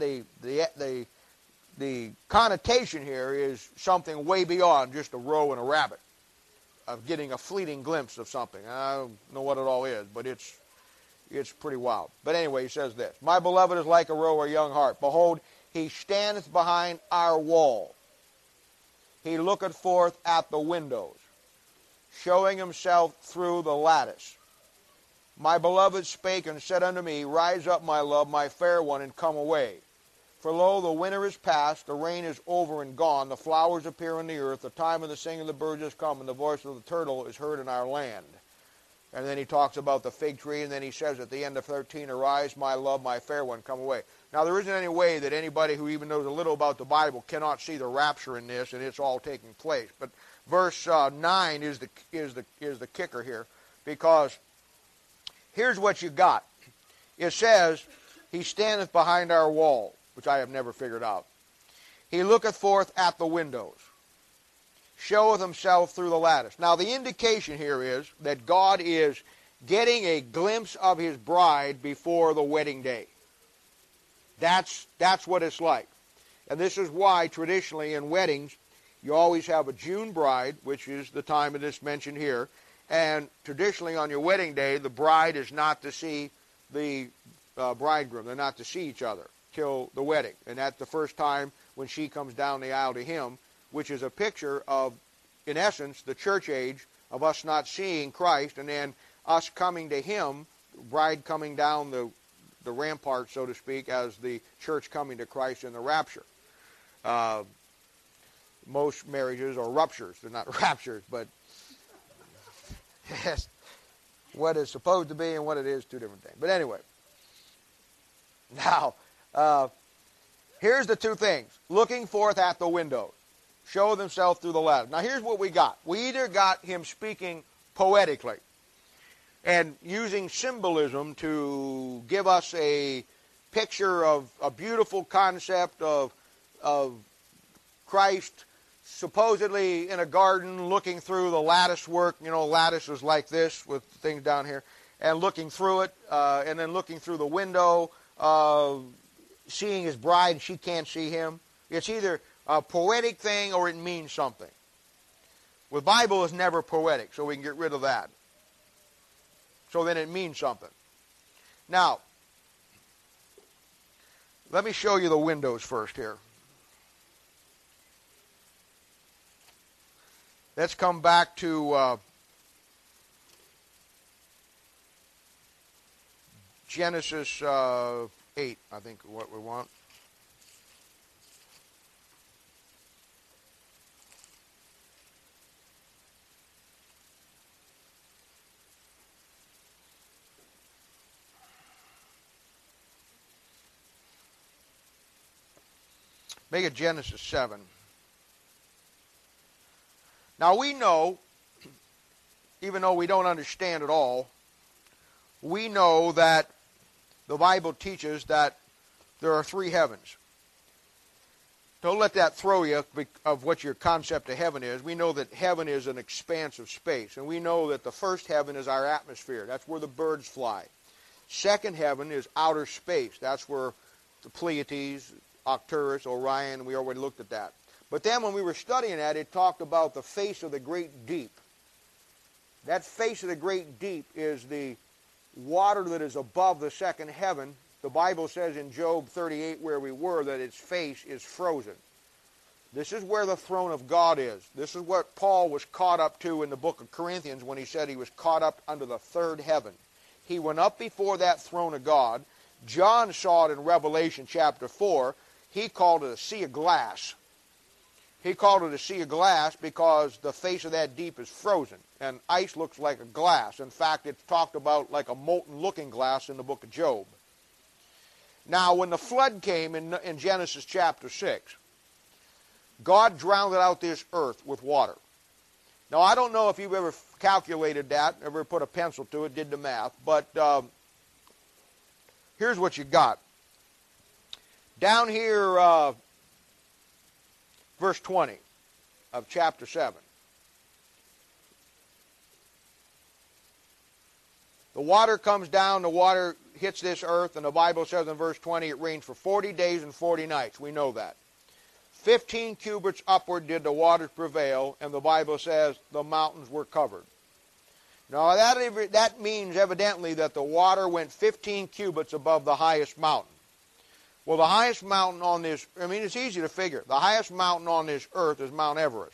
[SPEAKER 1] the connotation here is something way beyond just a roe and a rabbit, of getting a fleeting glimpse of something. I don't know what it all is, but it's pretty wild. But anyway, he says this: My beloved is like a roe or young hart. Behold, he standeth behind our wall. He looketh forth at the windows, showing himself through the lattice. My beloved spake and said unto me, Rise up, my love, my fair one, and come away. For lo, the winter is past, the rain is over and gone, the flowers appear in the earth, the time of the singing of the birds is come, and the voice of the turtle is heard in our land. And then he talks about the fig tree, and then he says at the end of 13, Arise, my love, my fair one, come away. Now, there isn't any way that anybody who even knows a little about the Bible cannot see the rapture in this, and it's all taking place. But verse 9 is the kicker here, because here's what you got. It says, He standeth behind our wall, which I have never figured out. He looketh forth at the windows, showeth himself through the lattice. Now, the indication here is that God is getting a glimpse of his bride before the wedding day. That's what it's like. And this is why traditionally in weddings you always have a June bride, which is the time of this mentioned here. And traditionally on your wedding day, the bride is not to see the bridegroom. They're not to see each other till the wedding. And that's the first time when she comes down the aisle to him, which is a picture of, in essence, the church age of us not seeing Christ and then us coming to him, bride coming down the rampart, so to speak, as the church coming to Christ in the rapture. Most marriages are ruptures. They're not raptures, but yes, what is supposed to be and what it is, two different things. But anyway, now, here's the two things. Looking forth at the windows, show themselves through the lattice. Now, here's what we got. We either got him speaking poetically and using symbolism to give us a picture of a beautiful concept of Christ supposedly in a garden looking through the lattice work. You know, lattice is like this with things down here. And looking through it, and then looking through the window, seeing his bride, and she can't see him. It's either a poetic thing or it means something. The Bible is never poetic, so we can get rid of that. So then it means something. Now, let me show you the windows first here. Let's come back to Genesis 8, I think, what we want. Make it Genesis 7. Now we know, even though we don't understand it all, we know that the Bible teaches that there are three heavens. Don't let that throw you of what your concept of heaven is. We know that heaven is an expanse of space, and we know that the first heaven is our atmosphere. That's where the birds fly. Second heaven is outer space. That's where the Pleiades, Arcturus, Orion, we already looked at that. But then when we were studying that, it talked about the face of the great deep. That face of the great deep is the water that is above the second heaven. The Bible says in Job 38, where we were, that its face is frozen. This is where the throne of God is. This is what Paul was caught up to in the book of Corinthians when he said he was caught up under the third heaven. He went up before that throne of God. John saw it in Revelation chapter 4. He called it a sea of glass. He called it a sea of glass because the face of that deep is frozen. And ice looks like a glass. In fact, it's talked about like a molten-looking glass in the book of Job. Now, when the flood came in Genesis chapter 6, God drowned out this earth with water. Now, I don't know if you've ever calculated that, ever put a pencil to it, did the math, but here's what you got. Down here, verse 20 of chapter 7. The water comes down, the water hits this earth, and the Bible says in verse 20 it rained for 40 days and 40 nights. We know that. 15 cubits upward did the waters prevail, and the Bible says the mountains were covered. Now that means evidently that the water went 15 cubits above the highest mountain. Well, the highest mountain on this, I mean, it's easy to figure. The highest mountain on this earth is Mount Everest.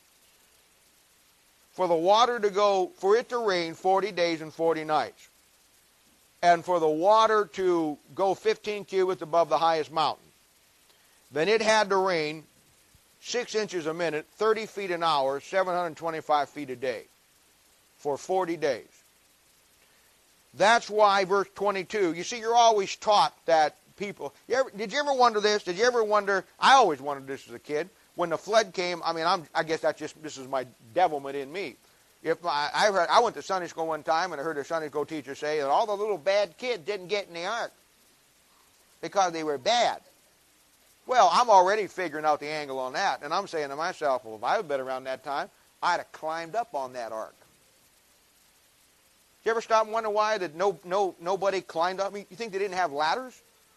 [SPEAKER 1] For the water to go, for it to rain 40 days and 40 nights, and for the water to go 15 cubits above the highest mountain, then it had to rain 6 inches a minute, 30 feet an hour, 725 feet a day for 40 days. That's why verse 22, you see, you're always taught that people, did you ever wonder this? Did you ever wonder, I always wondered this as a kid, when the flood came, I mean, I guess that's just, this is my devilment in me. I went to Sunday school one time and I heard a Sunday school teacher say that all the little bad kids didn't get in the ark because they were bad. Well, I'm already figuring out the angle on that, and I'm saying to myself, well, if I had been around that time, I'd have climbed up on that ark. Did you ever stop and wonder why that nobody climbed up? I mean, you think they didn't have ladders?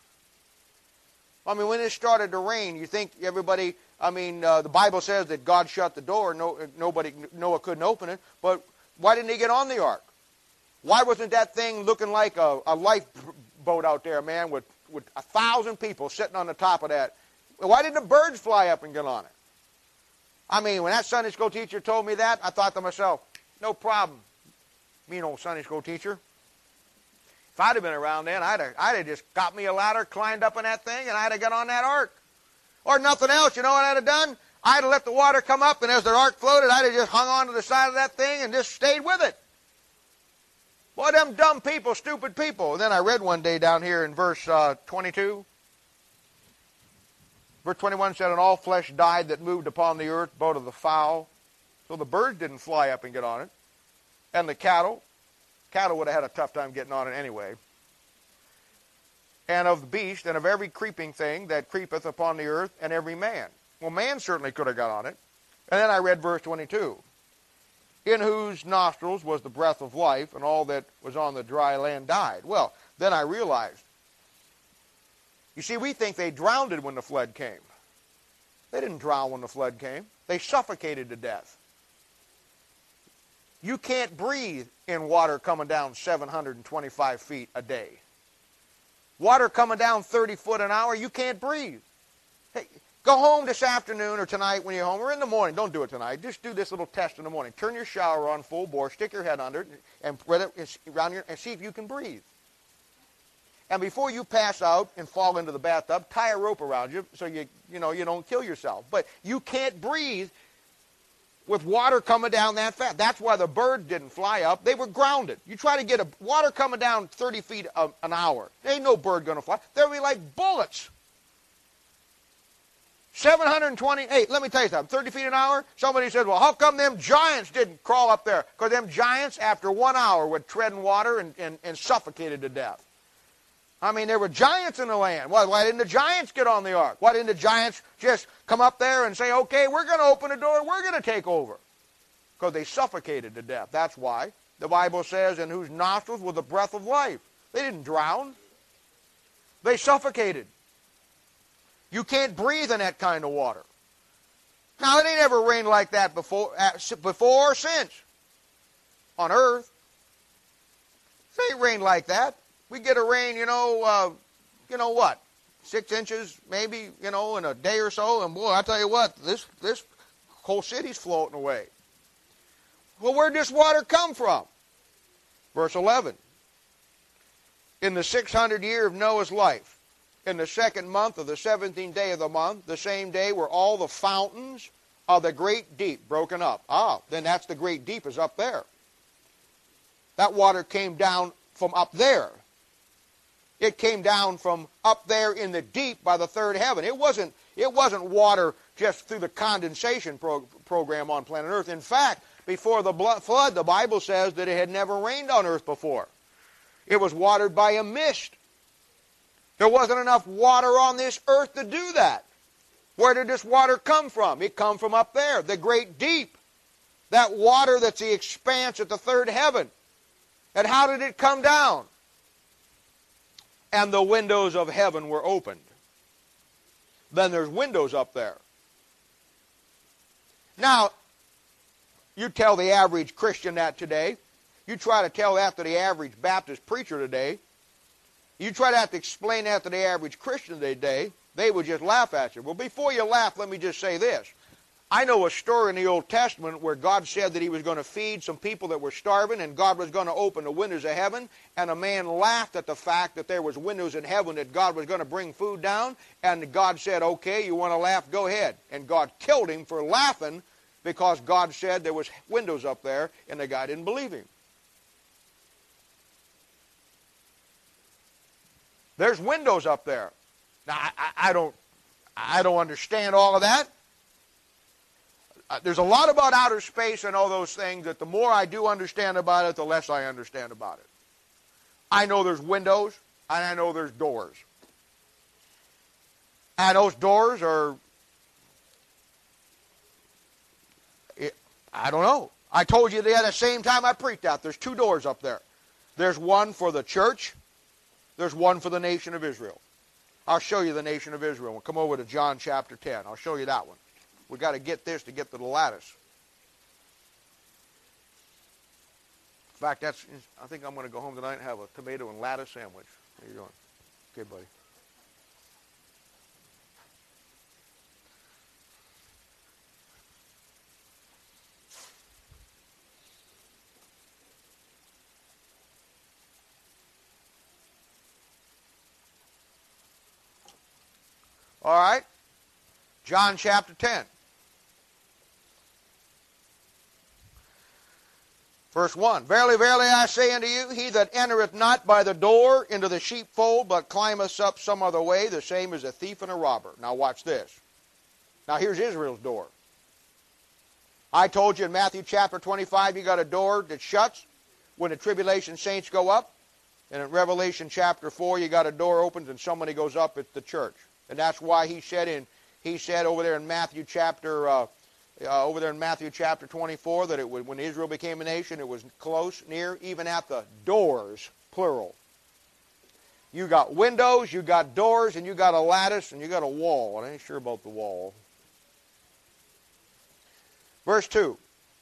[SPEAKER 1] I mean, when it started to rain, you think everybody, I mean, the Bible says that God shut the door, Noah couldn't open it, but why didn't they get on the ark? Why wasn't that thing looking like a lifeboat out there, man, with 1,000 people sitting on the top of that? Why didn't the birds fly up and get on it? I mean, when that Sunday school teacher told me that, I thought to myself, no problem, mean old Sunday school teacher. If I'd have been around then, I'd have just got me a ladder, climbed up in that thing, and I'd have got on that ark. Or nothing else, you know what I'd have done? I'd have let the water come up, and as the ark floated, I'd have just hung on to the side of that thing and just stayed with it. Boy, them dumb people, stupid people. And then I read one day down here in verse 22. Verse 21 said, and all flesh died that moved upon the earth, both of the fowl. So the birds didn't fly up and get on it. And the cattle. Cattle would have had a tough time getting on it anyway. And of the beast, and of every creeping thing that creepeth upon the earth, and every man. Well, man certainly could have got on it. And then I read verse 22. In whose nostrils was the breath of life, and all that was on the dry land died. Well, then I realized. You see, we think they drowned when the flood came. They didn't drown when the flood came. They suffocated to death. You can't breathe in water coming down 725 feet a day. Water coming down 30 foot an hour, you can't breathe. Hey, go home this afternoon or tonight when you're home, or in the morning. Don't do it tonight. Just do this little test in the morning. Turn your shower on full bore, stick your head under it, and spread it around and see if you can breathe. And before you pass out and fall into the bathtub, tie a rope around you so you don't kill yourself. But you can't breathe with water coming down that fast. That's why the birds didn't fly up. They were grounded. You try to get water coming down 30 feet an hour. There ain't no bird going to fly. They'll be like bullets. 720, hey, let me tell you something. 30 feet an hour? Somebody said, well, how come them giants didn't crawl up there? Because them giants, after 1 hour, would tread in water and suffocated to death. I mean, there were giants in the land. Why didn't the giants get on the ark? Why didn't the giants just come up there and say, okay, we're going to open the door, we're going to take over? Because they suffocated to death. That's why. The Bible says, in whose nostrils was the breath of life. They didn't drown. They suffocated. You can't breathe in that kind of water. Now, it ain't ever rained like that before or since on earth. It ain't rained like that. We get a rain, what? 6 inches maybe, in a day or so. And boy, I tell you what, this whole city's floating away. Well, where'd this water come from? Verse 11. In the 600th year of Noah's life, in the 2nd month of the 17th day of the month, the same day were all the fountains of the great deep broken up. Then that's the great deep is up there. That water came down from up there. It came down from up there in the deep by the third heaven. It wasn't water just through the condensation program on planet Earth. In fact, before the flood, the Bible says that it had never rained on earth before. It was watered by a mist. There wasn't enough water on this earth to do that. Where did this water come from? It come from up there, the great deep. That water that's the expanse at the third heaven. And how did it come down? And the windows of heaven were opened. Then there's windows up there. Now, you tell the average Christian that today. You try to tell that to the average Baptist preacher today. You try to have to explain that to the average Christian today. They would just laugh at you. Well, before you laugh, let me just say this. I know a story in the Old Testament where God said that he was going to feed some people that were starving, and God was going to open the windows of heaven, and a man laughed at the fact that there was windows in heaven, that God was going to bring food down, and God said, okay, you want to laugh, go ahead. And God killed him for laughing because God said there was windows up there, and the guy didn't believe him. There's windows up there. Now, I don't understand all of that. There's a lot about outer space and all those things that the more I do understand about it, the less I understand about it. I know there's windows, and I know there's doors. And those doors are, I don't know. I told you at the same time I preached out, there's 2 doors up there. There's one for the church. There's one for the nation of Israel. I'll show you the nation of Israel. We'll come over to John chapter 10. I'll show you that one. We've got to get this to get to the lattice. In fact, I think I'm going to go home tonight and have a tomato and lattice sandwich. How you doing? Okay, buddy. All right. John chapter 10. Verse 1, Verily, verily, I say unto you, he that entereth not by the door into the sheepfold, but climbeth up some other way, the same is a thief and a robber. Now watch this. Now here's Israel's door. I told you in Matthew chapter 25, you got a door that shuts when the tribulation saints go up. And in Revelation chapter 4, you got a door opens and somebody goes up at the church. And that's why he said over there in Matthew chapter 24, that when Israel became a nation, it was close, near, even at the doors, plural. You got windows, you got doors, and you got a lattice, and you got a wall. I ain't sure about the wall. Verse 2.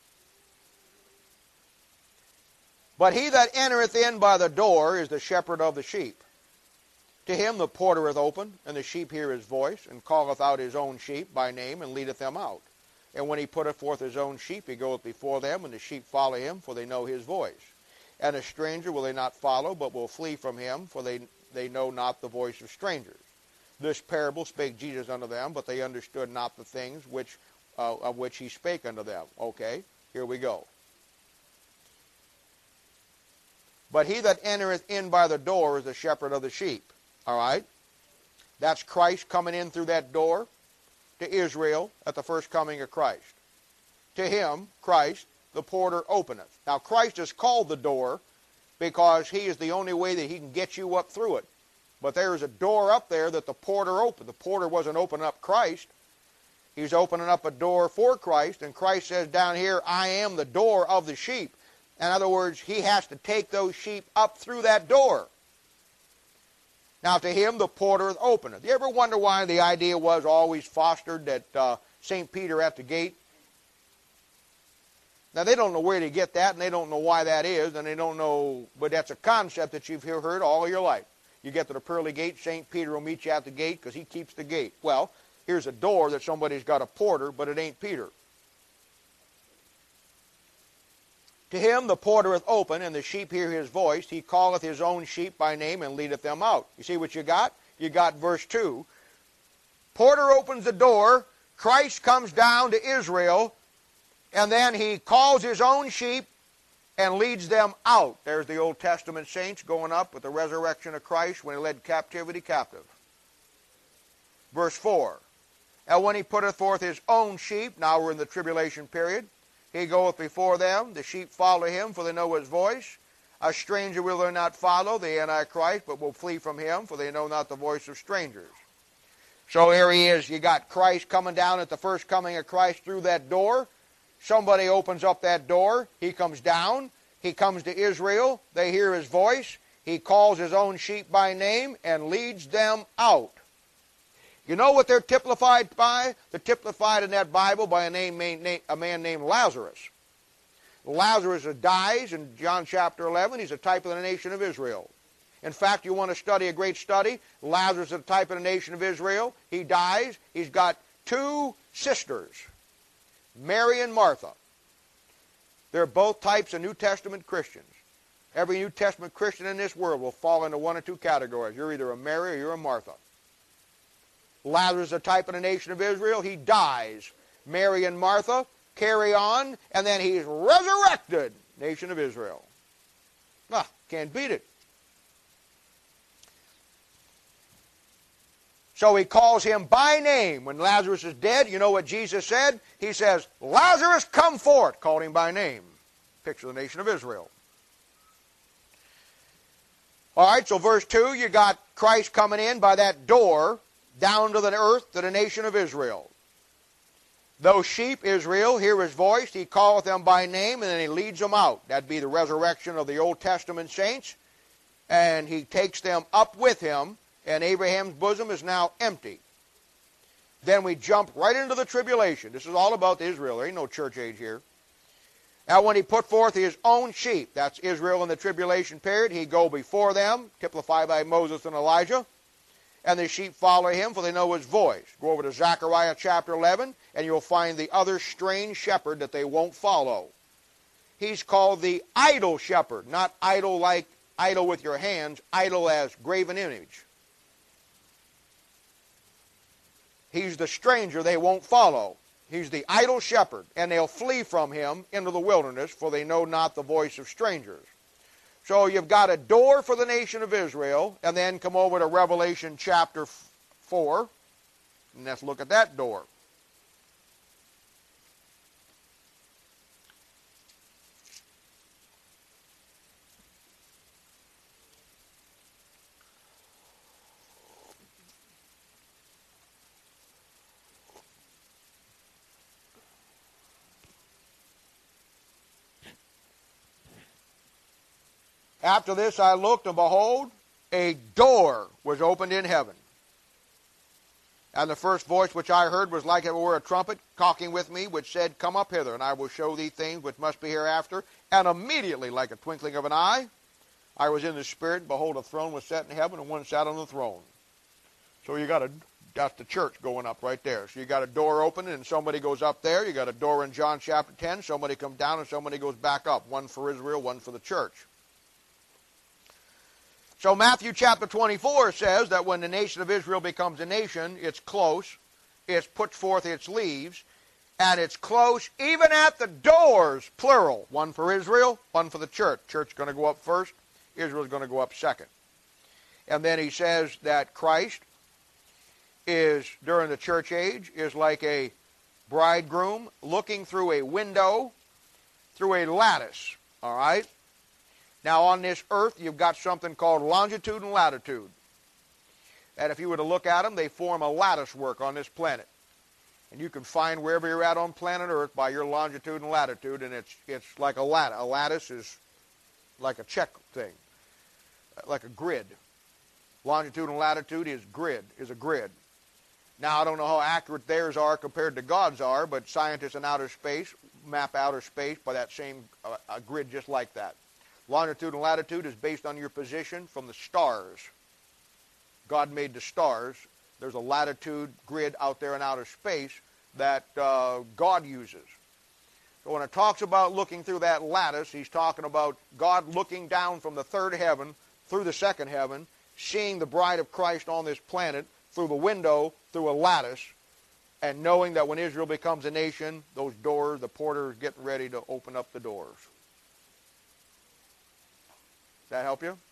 [SPEAKER 1] But he that entereth in by the door is the shepherd of the sheep. To him the porter hath opened, and the sheep hear his voice, and calleth out his own sheep by name, and leadeth them out. And when he putteth forth his own sheep, he goeth before them, and the sheep follow him, for they know his voice. And a stranger will they not follow, but will flee from him, for they know not the voice of strangers. This parable spake Jesus unto them, but they understood not the things of which he spake unto them. Okay, here we go. But he that entereth in by the door is the shepherd of the sheep. All right? That's Christ coming in through that door to Israel at the first coming of Christ. To him, Christ, the porter openeth. Now, Christ is called the door because he is the only way that he can get you up through it. But there is a door up there that the porter opened. The porter wasn't opening up Christ. He's opening up a door for Christ, and Christ says down here, I am the door of the sheep. In other words, he has to take those sheep up through that door. Now, to him, the porter openeth. You ever wonder why the idea was always fostered that St. Peter at the gate. Now, they don't know where to get that, and they don't know why that is, and they don't know, but that's a concept that you've heard all your life. You get to the pearly gate, St. Peter will meet you at the gate because he keeps the gate. Well, here's a door that somebody's got a porter, but it ain't Peter. To him the porter hath opened, and the sheep hear his voice. He calleth his own sheep by name and leadeth them out. You see what you got? You got verse 2. Porter opens the door. Christ comes down to Israel, and then he calls his own sheep and leads them out. There's the Old Testament saints going up with the resurrection of Christ when he led captivity captive. Verse 4. And when he putteth forth his own sheep, now we're in the tribulation period, he goeth before them, the sheep follow him, for they know his voice. A stranger will they not follow, the Antichrist, but will flee from him, for they know not the voice of strangers. So here he is. You got Christ coming down at the first coming of Christ through that door. Somebody opens up that door. He comes down. He comes to Israel. They hear his voice. He calls his own sheep by name and leads them out. You know what they're typified by? They're typified in that Bible by a man named Lazarus. Lazarus dies in John chapter 11. He's a type of the nation of Israel. In fact, you want to study a great study? Lazarus is a type of the nation of Israel. He dies. He's got two sisters, Mary and Martha. They're both types of New Testament Christians. Every New Testament Christian in this world will fall into one or two categories. You're either a Mary or you're a Martha. Lazarus is a type of the nation of Israel. He dies. Mary and Martha carry on, and then he's resurrected, nation of Israel. Can't beat it. So he calls him by name. When Lazarus is dead, you know what Jesus said? He says, Lazarus, come forth. Called him by name. Picture the nation of Israel. All right, so verse 2, you got Christ coming in by that door down to the earth to the nation of Israel. Those sheep, Israel, hear his voice. He calleth them by name, and then he leads them out. That'd be the resurrection of the Old Testament saints. And he takes them up with him, and Abraham's bosom is now empty. Then we jump right into the tribulation. This is all about Israel. There ain't no church age here. Now when he put forth his own sheep, that's Israel in the tribulation period, he go before them, typified by Moses and Elijah. And the sheep follow him, for they know his voice. Go over to Zechariah chapter 11, and you'll find the other strange shepherd that they won't follow. He's called the idol shepherd, not idol like idol with your hands, idol as graven image. He's the stranger they won't follow. He's the idol shepherd, and they'll flee from him into the wilderness, for they know not the voice of strangers. So you've got a door for the nation of Israel, and then come over to Revelation chapter 4, and let's look at that door. After this I looked, and behold, a door was opened in heaven. And the first voice which I heard was like it were a trumpet, talking with me, which said, Come up hither, and I will show thee things which must be hereafter. And immediately, like a twinkling of an eye, I was in the Spirit, and behold, a throne was set in heaven, and one sat on the throne. So that's the church going up right there. So you got a door open, and somebody goes up there. You got a door in John chapter 10. Somebody comes down, and somebody goes back up. One for Israel, one for the church. So Matthew chapter 24 says that when the nation of Israel becomes a nation, it's close, it puts forth its leaves, and it's close even at the doors, plural. One for Israel, one for the church. Church is going to go up first, Israel is going to go up second. And then he says that Christ is, during the church age, is like a bridegroom looking through a window, through a lattice, all right? Now, on this earth, you've got something called longitude and latitude. And if you were to look at them, they form a lattice work on this planet. And you can find wherever you're at on planet Earth by your longitude and latitude, and it's like a lattice. A lattice is like a check thing, like a grid. Longitude and latitude is a grid. Now, I don't know how accurate theirs are compared to God's are, but scientists in outer space map outer space by that same grid just like that. Longitude and latitude is based on your position from the stars. God made the stars. There's a latitude grid out there in outer space that God uses. So when it talks about looking through that lattice, he's talking about God looking down from the third heaven through the second heaven, seeing the bride of Christ on this planet through the window, through a lattice, and knowing that when Israel becomes a nation, those doors, the porter is getting ready to open up the doors. Does that help you?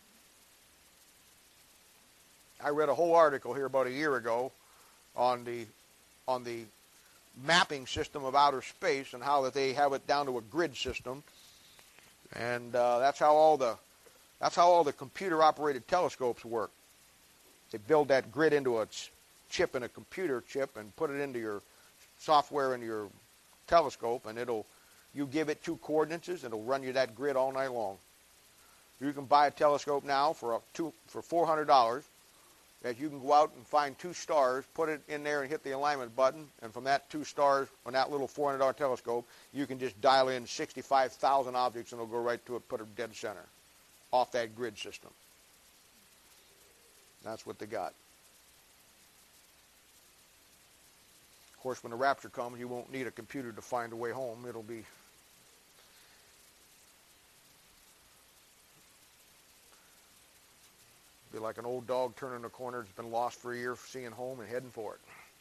[SPEAKER 1] I read a whole article here about a year ago on the mapping system of outer space and how that they have it down to a grid system, and that's how all the computer-operated telescopes work. They build that grid into a chip in a computer chip and put it into your software in your telescope, and you give it 2 coordinates, and it'll run you that grid all night long. You can buy a telescope now for $400. That you can go out and find 2 stars, put it in there and hit the alignment button, and from that 2 stars on that little $400 telescope, you can just dial in 65,000 objects and it'll go right to it, put it dead center off that grid system. That's what they got. Of course, when the rapture comes, you won't need a computer to find a way home. It'll be like an old dog turning a corner that's been lost for a year, seeing home and heading for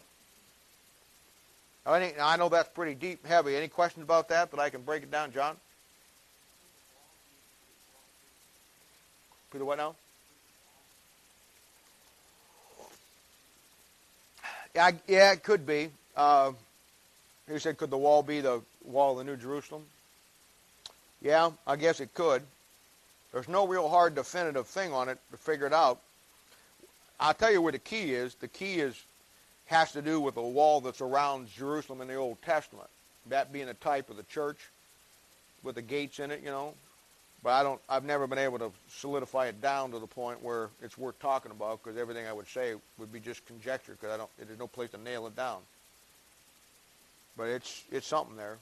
[SPEAKER 1] it. I know that's pretty deep, heavy. Any questions about that I can break it down, John? Peter, what now? Yeah, it could be. He said, could the wall be the wall of the New Jerusalem? Yeah, I guess it could. There's no real hard definitive thing on it to figure it out. I'll tell you where the key is. The key has to do with the wall that's around Jerusalem in the Old Testament. That being a type of the church with the gates in it, But I've never been able to solidify it down to the point where it's worth talking about, because everything I would say would be just conjecture, because there's no place to nail it down. But it's something there.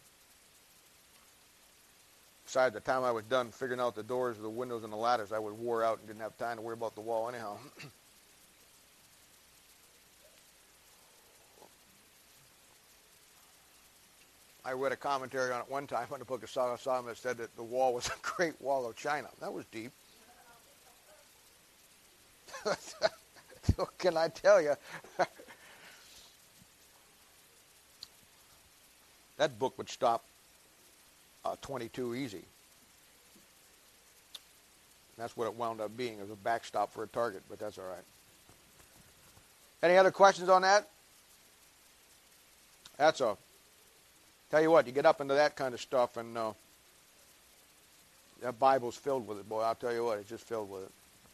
[SPEAKER 1] Besides, the time I was done figuring out the doors, the windows, and the ladders, I was wore out and didn't have time to worry about the wall anyhow. I read a commentary on it one time on the book of Song of Solomon that said that the wall was a great wall of China. That was deep. What can I tell you? That book would stop 22 easy. That's what it wound up being, as a backstop for a target, but that's all right. Any other questions on that? Tell you what, you get up into that kind of stuff, and that Bible's filled with it, boy. I'll tell you what, it's just filled with it.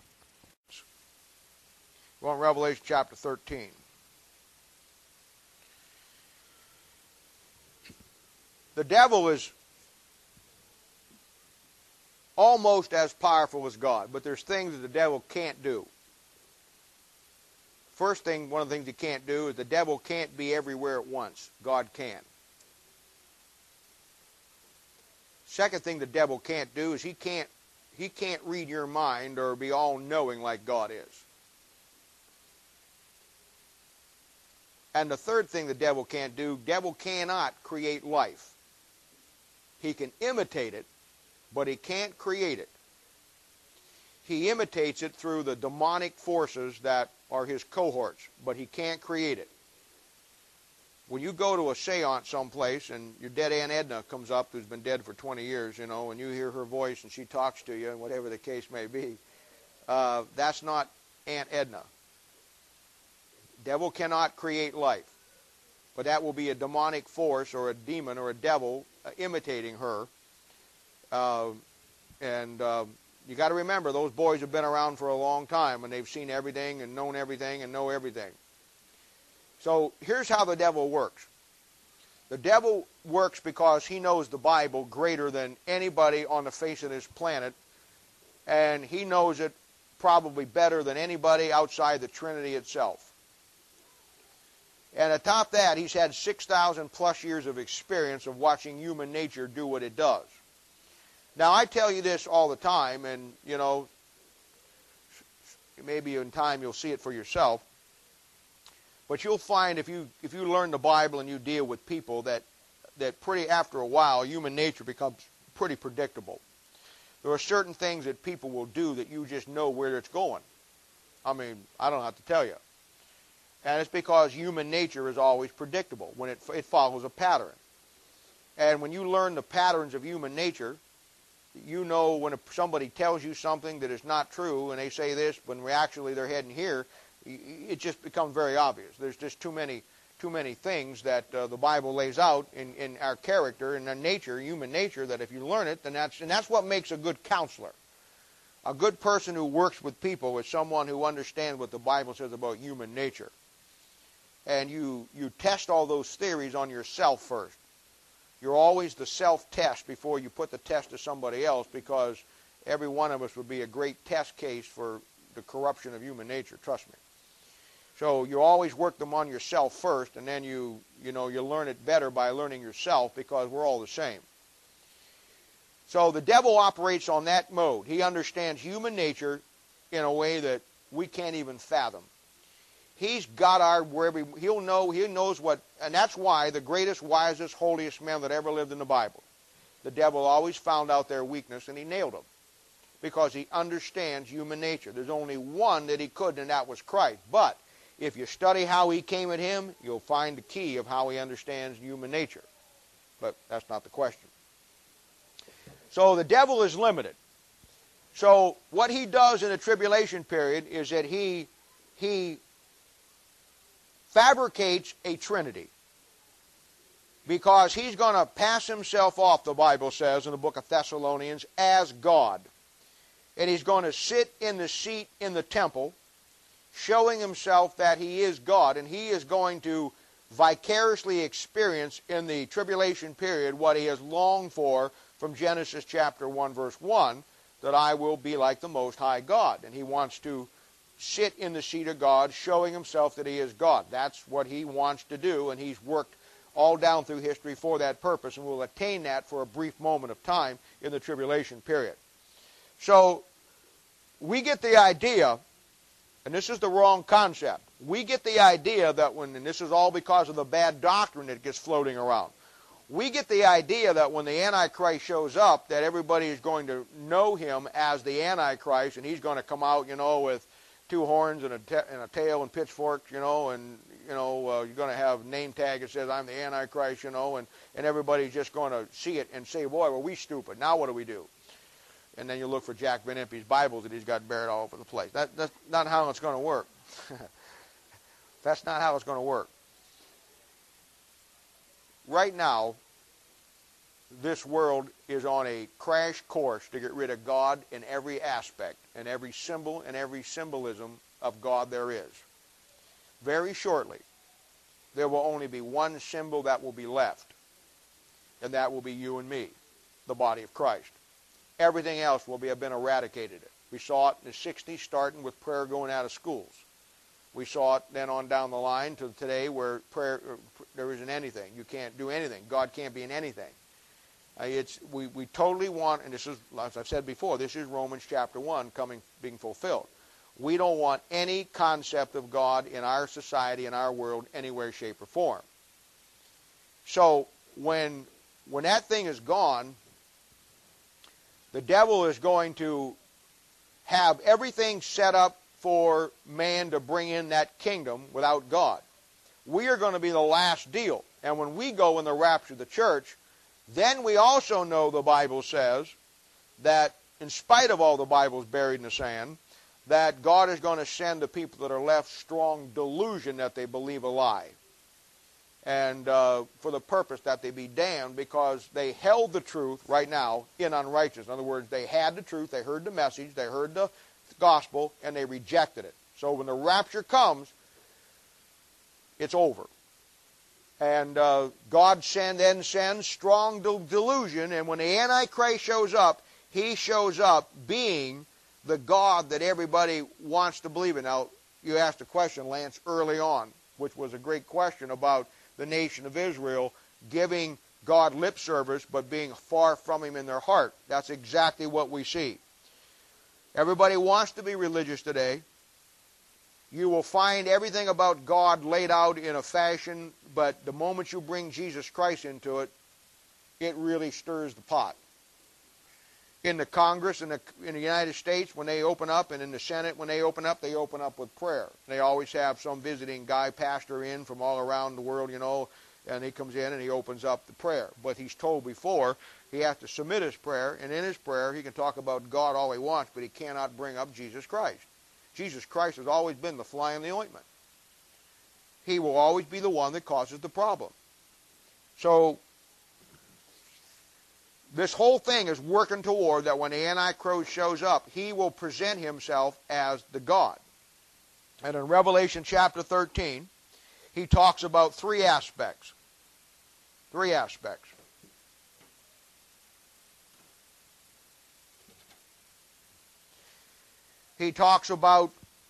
[SPEAKER 1] We're on Revelation chapter 13. The devil is almost as powerful as God, but there's things that the devil can't do. First thing, one of the things he can't do is the devil can't be everywhere at once. God can. Second thing the devil can't do is he can't read your mind or be all-knowing like God is. And the third thing the devil can't do, devil cannot create life. He can imitate it, but he can't create it. He imitates it through the demonic forces that are his cohorts, but he can't create it. When you go to a seance someplace and your dead Aunt Edna comes up, who's been dead for 20 years, and you hear her voice and she talks to you, and whatever the case may be, that's not Aunt Edna. Devil cannot create life, but that will be a demonic force or a demon or a devil imitating her. You got to remember, those boys have been around for a long time, and they've seen everything and known everything and know everything. So here's how the devil works. The devil works because he knows the Bible greater than anybody on the face of this planet, and he knows it probably better than anybody outside the Trinity itself. And atop that, he's had 6,000 plus years of experience of watching human nature do what it does. Now, I tell you this all the time, and, you know, maybe in time you'll see it for yourself. But you'll find if you learn the Bible and you deal with people that pretty after a while, human nature becomes pretty predictable. There are certain things that people will do that you just know where it's going. I mean, I don't have to tell you. And it's because human nature is always predictable when it follows a pattern. And when you learn the patterns of human nature, you know when somebody tells you something that is not true and they say this, when actually they're heading here, it just becomes very obvious. There's just too many things that the Bible lays out in our character and our nature, human nature, that if you learn it, then that's what makes a good counselor. A good person who works with people is someone who understands what the Bible says about human nature. And you test all those theories on yourself first. You're always the self-test before you put the test to somebody else, because every one of us would be a great test case for the corruption of human nature, trust me. So you always work them on yourself first, and then you learn it better by learning yourself, because we're all the same. So the devil operates on that mode. He understands human nature in a way that we can't even fathom. He's got he knows what, and that's why the greatest, wisest, holiest man that ever lived in the Bible, the devil always found out their weakness and he nailed them, because he understands human nature. There's only one that he couldn't, and that was Christ. But if you study how he came at him, you'll find the key of how he understands human nature. But that's not the question. So the devil is limited. So what he does in the tribulation period is that he fabricates a trinity, because he's going to pass himself off, the Bible says in the book of Thessalonians, as God. And he's going to sit in the seat in the temple, showing himself that he is God, and he is going to vicariously experience in the tribulation period what he has longed for from Genesis chapter 1 verse 1, that I will be like the Most High God. And he wants to sit in the seat of God, showing himself that he is God. That's what he wants to do, and he's worked all down through history for that purpose, and will attain that for a brief moment of time in the tribulation period. So we get the idea, and this is the wrong concept, we get the idea that and this is all because of the bad doctrine that gets floating around, we get the idea that when the Antichrist shows up, that everybody is going to know him as the Antichrist, and he's going to come out, with two horns and a tail and pitchforks, and you're going to have a name tag that says I'm the Antichrist, and everybody's just going to see it and say, boy, were we stupid. Now what do we do? And then you look for Jack Van Impe's Bibles that he's got buried all over the place. That's not how it's going to work. That's not how it's going to work. Right now, this world is on a crash course to get rid of God in every aspect, and every symbol and every symbolism of God there is. Very shortly, there will only be one symbol that will be left, and that will be you and me, the body of Christ. Everything else will have been eradicated. We saw it in the 60s, starting with prayer going out of schools. We saw it then on down the line to today, where prayer, there isn't anything. You can't do anything. God can't be in anything. We totally want, and this is, as I've said before, this is Romans chapter 1 being fulfilled. We don't want any concept of God in our society, in our world, anywhere, shape, or form. So when that thing is gone, the devil is going to have everything set up for man to bring in that kingdom without God. We are going to be the last deal. And when we go in the rapture of the church, then we also know, the Bible says, that in spite of all the Bibles buried in the sand, that God is going to send the people that are left strong delusion that they believe a lie. And for the purpose that they be damned, because they held the truth right now in unrighteousness. In other words, they had the truth, they heard the message, they heard the gospel, and they rejected it. So when the rapture comes, it's over. And God then sends strong delusion, and when the Antichrist shows up, he shows up being the God that everybody wants to believe in. Now, you asked a question, Lance, early on. which was a great question about the nation of Israel giving God lip service but being far from him in their heart. That's exactly what we see. Everybody wants to be religious today. You will find everything about God laid out in a fashion, but the moment you bring Jesus Christ into it, it really stirs the pot. In the Congress, in the United States, when they open up, and in the Senate, when they open up with prayer. They always have some visiting guy, pastor in from all around the world, and he comes in and he opens up the prayer. But he's told before he has to submit his prayer, and in his prayer he can talk about God all he wants, but he cannot bring up Jesus Christ. Jesus Christ has always been the fly in the ointment. He will always be the one that causes the problem. So this whole thing is working toward that when the Antichrist shows up, he will present himself as the God. And in Revelation chapter 13, he talks about three aspects. Three aspects. He talks about,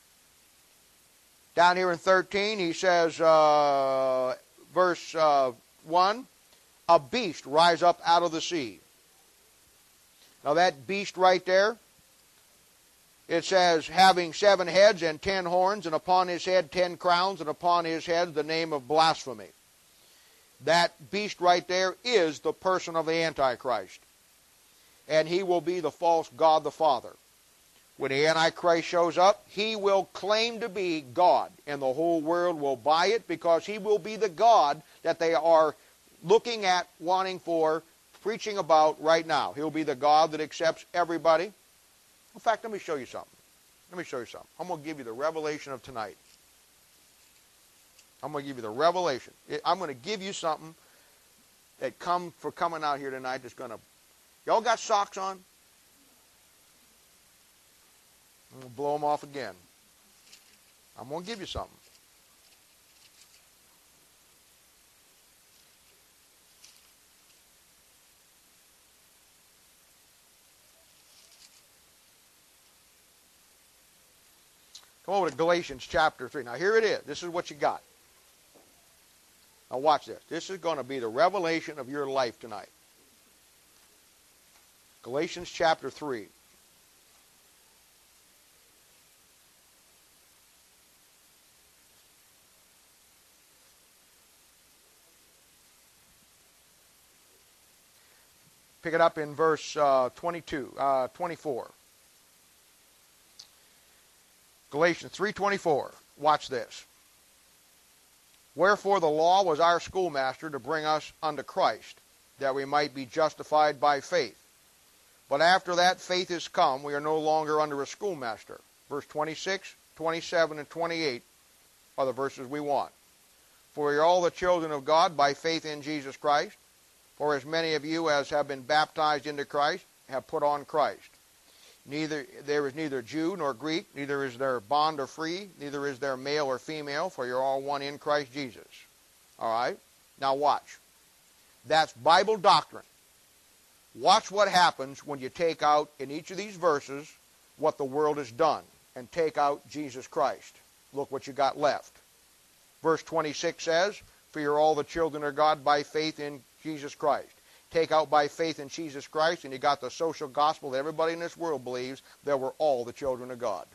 [SPEAKER 1] down here in 13, he says, verse 1, a beast rise up out of the sea. Now that beast right there, it says, having 7 heads and 10 horns, and upon his head 10 crowns, and upon his head the name of blasphemy. That beast right there is the person of the Antichrist. And he will be the false God the Father. When the Antichrist shows up, he will claim to be God, and the whole world will buy it because he will be the God that they are looking at, wanting for, preaching about right now. He'll be the God that accepts everybody. In fact, let me show you something. I'm going to give you the revelation of tonight. I'm going to give you the revelation. I'm going to give you something that coming out here tonight that's going to... Y'all got socks on? I'm going to blow them off again. I'm going to give you something. Come over to Galatians chapter 3. Now here it is. This is what you got. Now watch this. This is going to be the revelation of your life tonight. Galatians chapter 3. Pick it up in verse 24. Galatians 3:24. Watch this. Wherefore the law was our schoolmaster to bring us unto Christ, that we might be justified by faith. But after that faith is come, we are no longer under a schoolmaster. Verse 26, 27, and 28 are the verses we want. For we are all the children of God by faith in Jesus Christ. For as many of you as have been baptized into Christ have put on Christ. There is neither Jew nor Greek, neither is there bond or free, neither is there male or female, for you're all one in Christ Jesus. All right? Now watch. That's Bible doctrine. Watch what happens when you take out, in each of these verses, what the world has done, and take out Jesus Christ. Look what you got left. Verse 26 says, for you're all the children of God by faith in Jesus Christ. Take out by faith in Jesus Christ, and you got the social gospel that everybody in this world believes that we're all the children of God.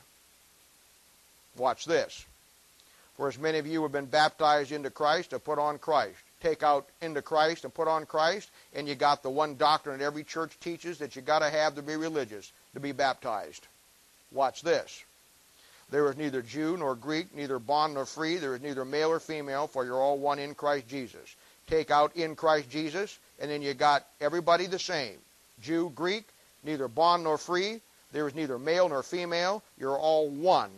[SPEAKER 1] Watch this. For as many of you have been baptized into Christ, have put on Christ. Take out into Christ and put on Christ, and you got the one doctrine that every church teaches that you got to have to be religious, to be baptized. Watch this. There is neither Jew nor Greek, neither bond nor free. There is neither male or female, for you're all one in Christ Jesus. Take out in Christ Jesus, and then you got everybody the same. Jew, Greek, neither bond nor free. There is neither male nor female. You're all one.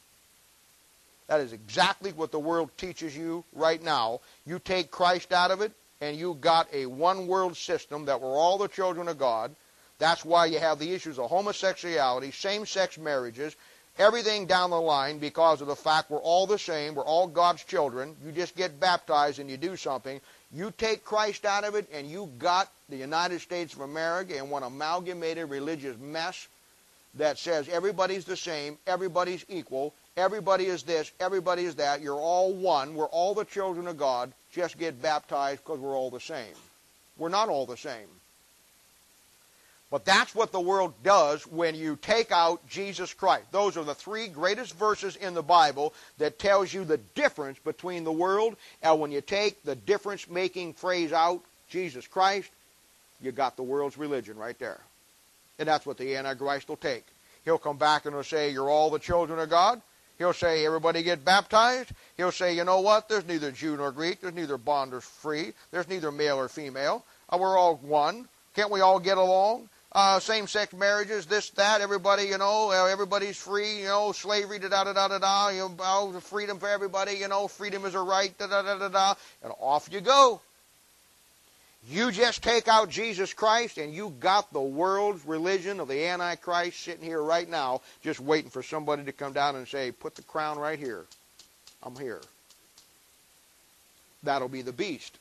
[SPEAKER 1] That is exactly what the world teaches you right now. You take Christ out of it, and you got a one-world system that we're all the children of God. That's why you have the issues of homosexuality, same-sex marriages, everything down the line because of the fact we're all the same. We're all God's children. You just get baptized and you do something. You take Christ out of it, and you got the United States of America in one amalgamated religious mess that says everybody's the same, everybody's equal, Everybody is this, everybody is that. You're all one. We're all the children of God. Just get baptized because we're all the same. We're not all the same. But that's what the world does when you take out Jesus Christ. Those are the three greatest verses in the Bible that tells you the difference between the world. And when you take the difference-making phrase out, Jesus Christ, you got the world's religion right there. And that's what the Antichrist will take. He'll come back and he'll say, you're all the children of God. He'll say, everybody get baptized. He'll say, you know what? There's neither Jew nor Greek. There's neither bond or free. There's neither male or female. We're all one. Can't we all get along? Same-sex marriages, this, that, everybody, everybody's free, slavery, da-da-da-da-da, freedom for everybody, freedom is a right, da-da-da-da-da, and off you go. You just take out Jesus Christ, and you got the world's religion of the Antichrist sitting here right now, just waiting for somebody to come down and say, put the crown right here. I'm here. That'll be the beast.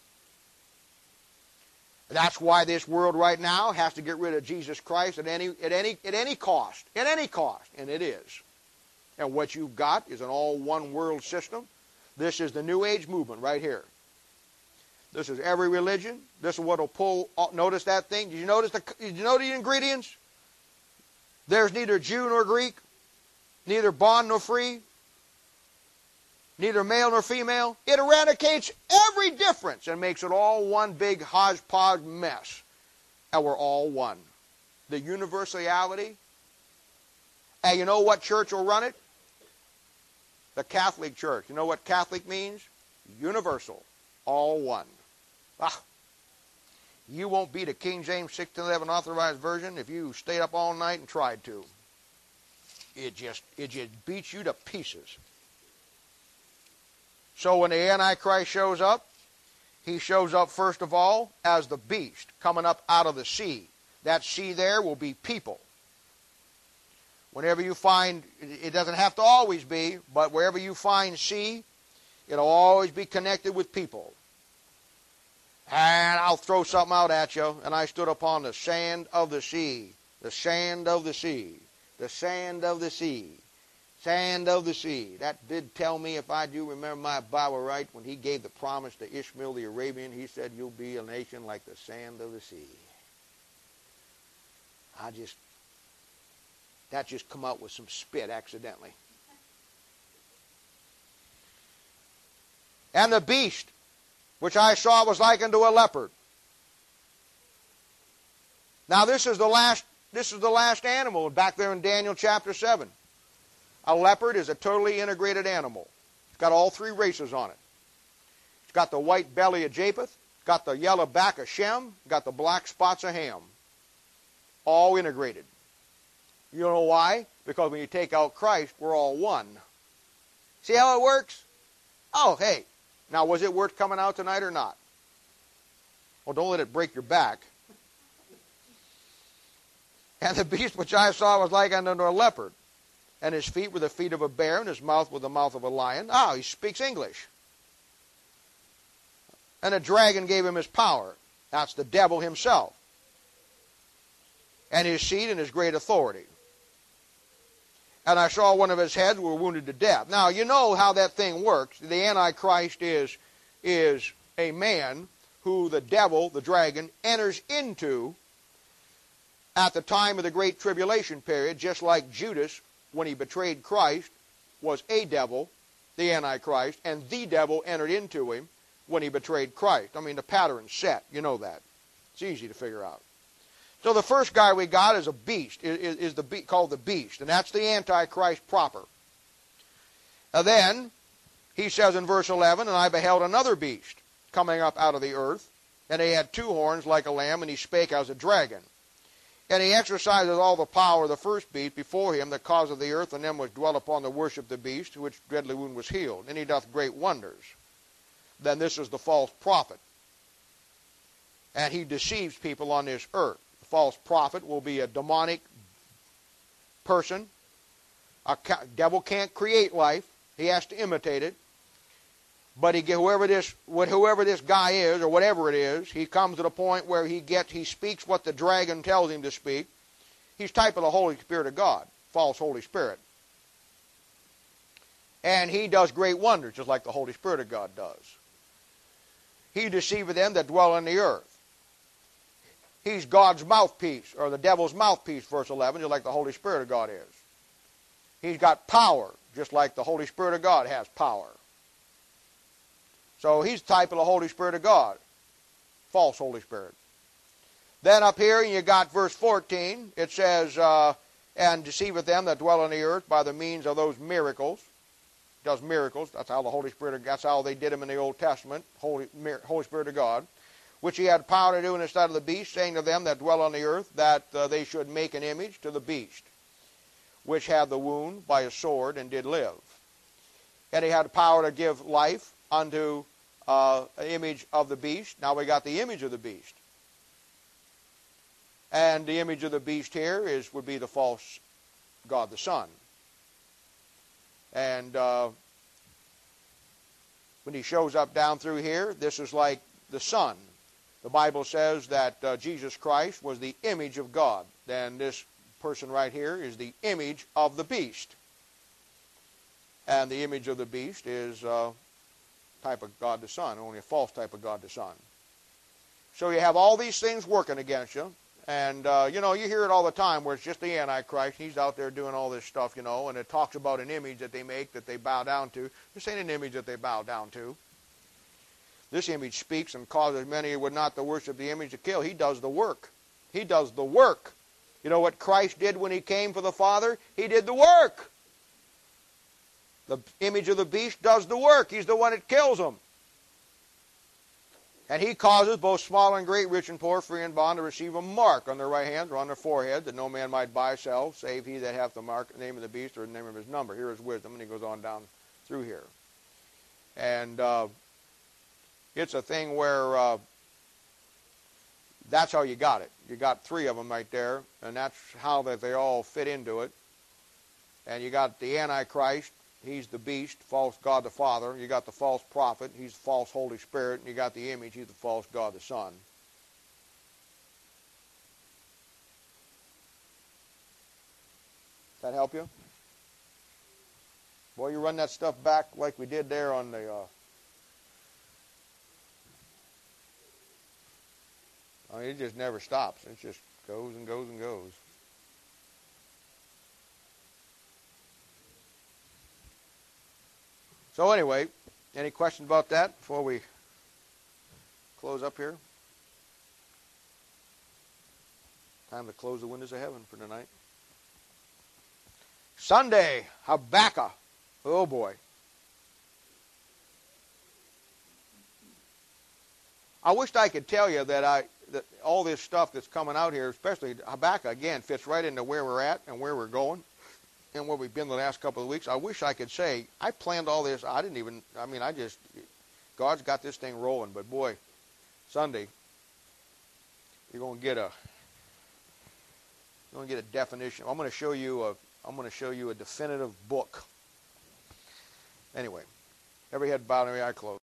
[SPEAKER 1] That's why this world right now has to get rid of Jesus Christ at any cost. At any cost. And it is. And what you've got is an all-one world system. This is the New Age movement right here. This is every religion. This is what will pull. Notice that thing? Did you notice the ingredients? There's neither Jew nor Greek, neither bond nor free, neither male nor female. It eradicates every difference and makes it all one big hodgepodge mess. And we're all one. The universality. And you know what church will run it? The Catholic Church. You know what Catholic means? Universal. All one. You won't beat a King James 1611 authorized version if you stayed up all night and tried to. It just beats you to pieces. So when the Antichrist shows up, he shows up first of all as the beast coming up out of the sea. That sea there will be people. Whenever you find, it doesn't have to always be, but wherever you find sea, it'll always be connected with people. And I'll throw something out at you, and I stood upon the sand of the sea, the sand of the sea, the sand of the sea. Sand of the sea. That did tell me, if I do remember my Bible right, when he gave the promise to Ishmael the Arabian, he said, you'll be a nation like the sand of the sea. That just come out with some spit accidentally. And the beast, which I saw, was like unto a leopard. Now this is the last animal back there in Daniel chapter 7. A leopard is a totally integrated animal. It's got all three races on it. It's got the white belly of Japheth, got the yellow back of Shem, got the black spots of Ham. All integrated. You know why? Because when you take out Christ, we're all one. See how it works? Oh, hey. Now, was it worth coming out tonight or not? Well, don't let it break your back. And the beast which I saw was like unto a leopard. And his feet were the feet of a bear, and his mouth was the mouth of a lion. He speaks English. And a dragon gave him his power. That's the devil himself. And his seat and his great authority. And I saw one of his heads were wounded to death. Now, you know how that thing works. The Antichrist is a man who the devil, the dragon, enters into at the time of the Great Tribulation period, just like Judas, when he betrayed Christ, was a devil, the Antichrist, and the devil entered into him when he betrayed Christ. I mean, the pattern's set. You know that. It's easy to figure out. So the first guy we got is a beast, called the beast, and that's the Antichrist proper. And then he says in verse 11, and I beheld another beast coming up out of the earth, and he had two horns like a lamb, and he spake as a dragon. And he exercises all the power of the first beast before him, the cause of the earth, and them which dwell upon the worship of the beast, to which deadly wound was healed. And he doth great wonders. Then this is the false prophet. And he deceives people on this earth. The false prophet will be a demonic person. A devil can't create life. He has to imitate it. But whoever this guy is, or whatever it is, he comes to the point where he speaks what the dragon tells him to speak. He's type of the Holy Spirit of God, false Holy Spirit. And he does great wonders, just like the Holy Spirit of God does. He deceiveth them that dwell on the earth. He's God's mouthpiece, or the devil's mouthpiece, verse 11, just like the Holy Spirit of God is. He's got power, just like the Holy Spirit of God has power. So he's the type of the Holy Spirit of God. False Holy Spirit. Then up here, you got verse 14. It says, and deceiveth them that dwell on the earth by the means of those miracles. Does miracles. That's how the Holy Spirit, that's how they did them in the Old Testament. Holy Spirit of God. Which he had power to do in the stead of the beast, saying to them that dwell on the earth, that they should make an image to the beast, which had the wound by a sword, and did live. And he had power to give life unto an image of the beast. Now we got the image of the beast. And the image of the beast here would be the false God the Son. And when he shows up down through here, this is like the Son. The Bible says that Jesus Christ was the image of God. Then this person right here is the image of the beast. And the image of the beast is a type of God the Son, only a false type of God the Son. So you have all these things working against you. And, you know, you hear it all the time where it's just the Antichrist. He's out there doing all this stuff, you know, and it talks about an image that they make that they bow down to. This ain't an image that they bow down to. This image speaks and causes many who would not to worship the image to kill. He does the work. He does the work. You know what Christ did when he came for the Father? He did the work. The image of the beast does the work. He's the one that kills them. And he causes both small and great, rich and poor, free and bond, to receive a mark on their right hand or on their forehead, that no man might buy or sell, save he that hath the mark, the name of the beast, or the name of his number. Here is wisdom, and he goes on down through here. And it's a thing where that's how you got it. You got three of them right there, and that's how that they all fit into it. And you got the Antichrist. He's the beast, false God the Father. You got the false prophet. He's the false Holy Spirit. And you got the image. He's the false God the Son. Does that help you? Boy, you run that stuff back like we did there on the... I mean, it just never stops. It just goes and goes and goes. So anyway, any questions about that before we close up here? Time to close the windows of heaven for tonight. Sunday, Habakkuk. Oh boy. I wished I could tell you that all this stuff that's coming out here, especially Habakkuk, again, fits right into where we're at and where we're going and where we've been the last couple of weeks. I wish I could say, I planned all this. God's got this thing rolling. But boy, Sunday, you're going to get a definition. I'm going to show you a definitive book. Anyway, every head bowed and every eye closed.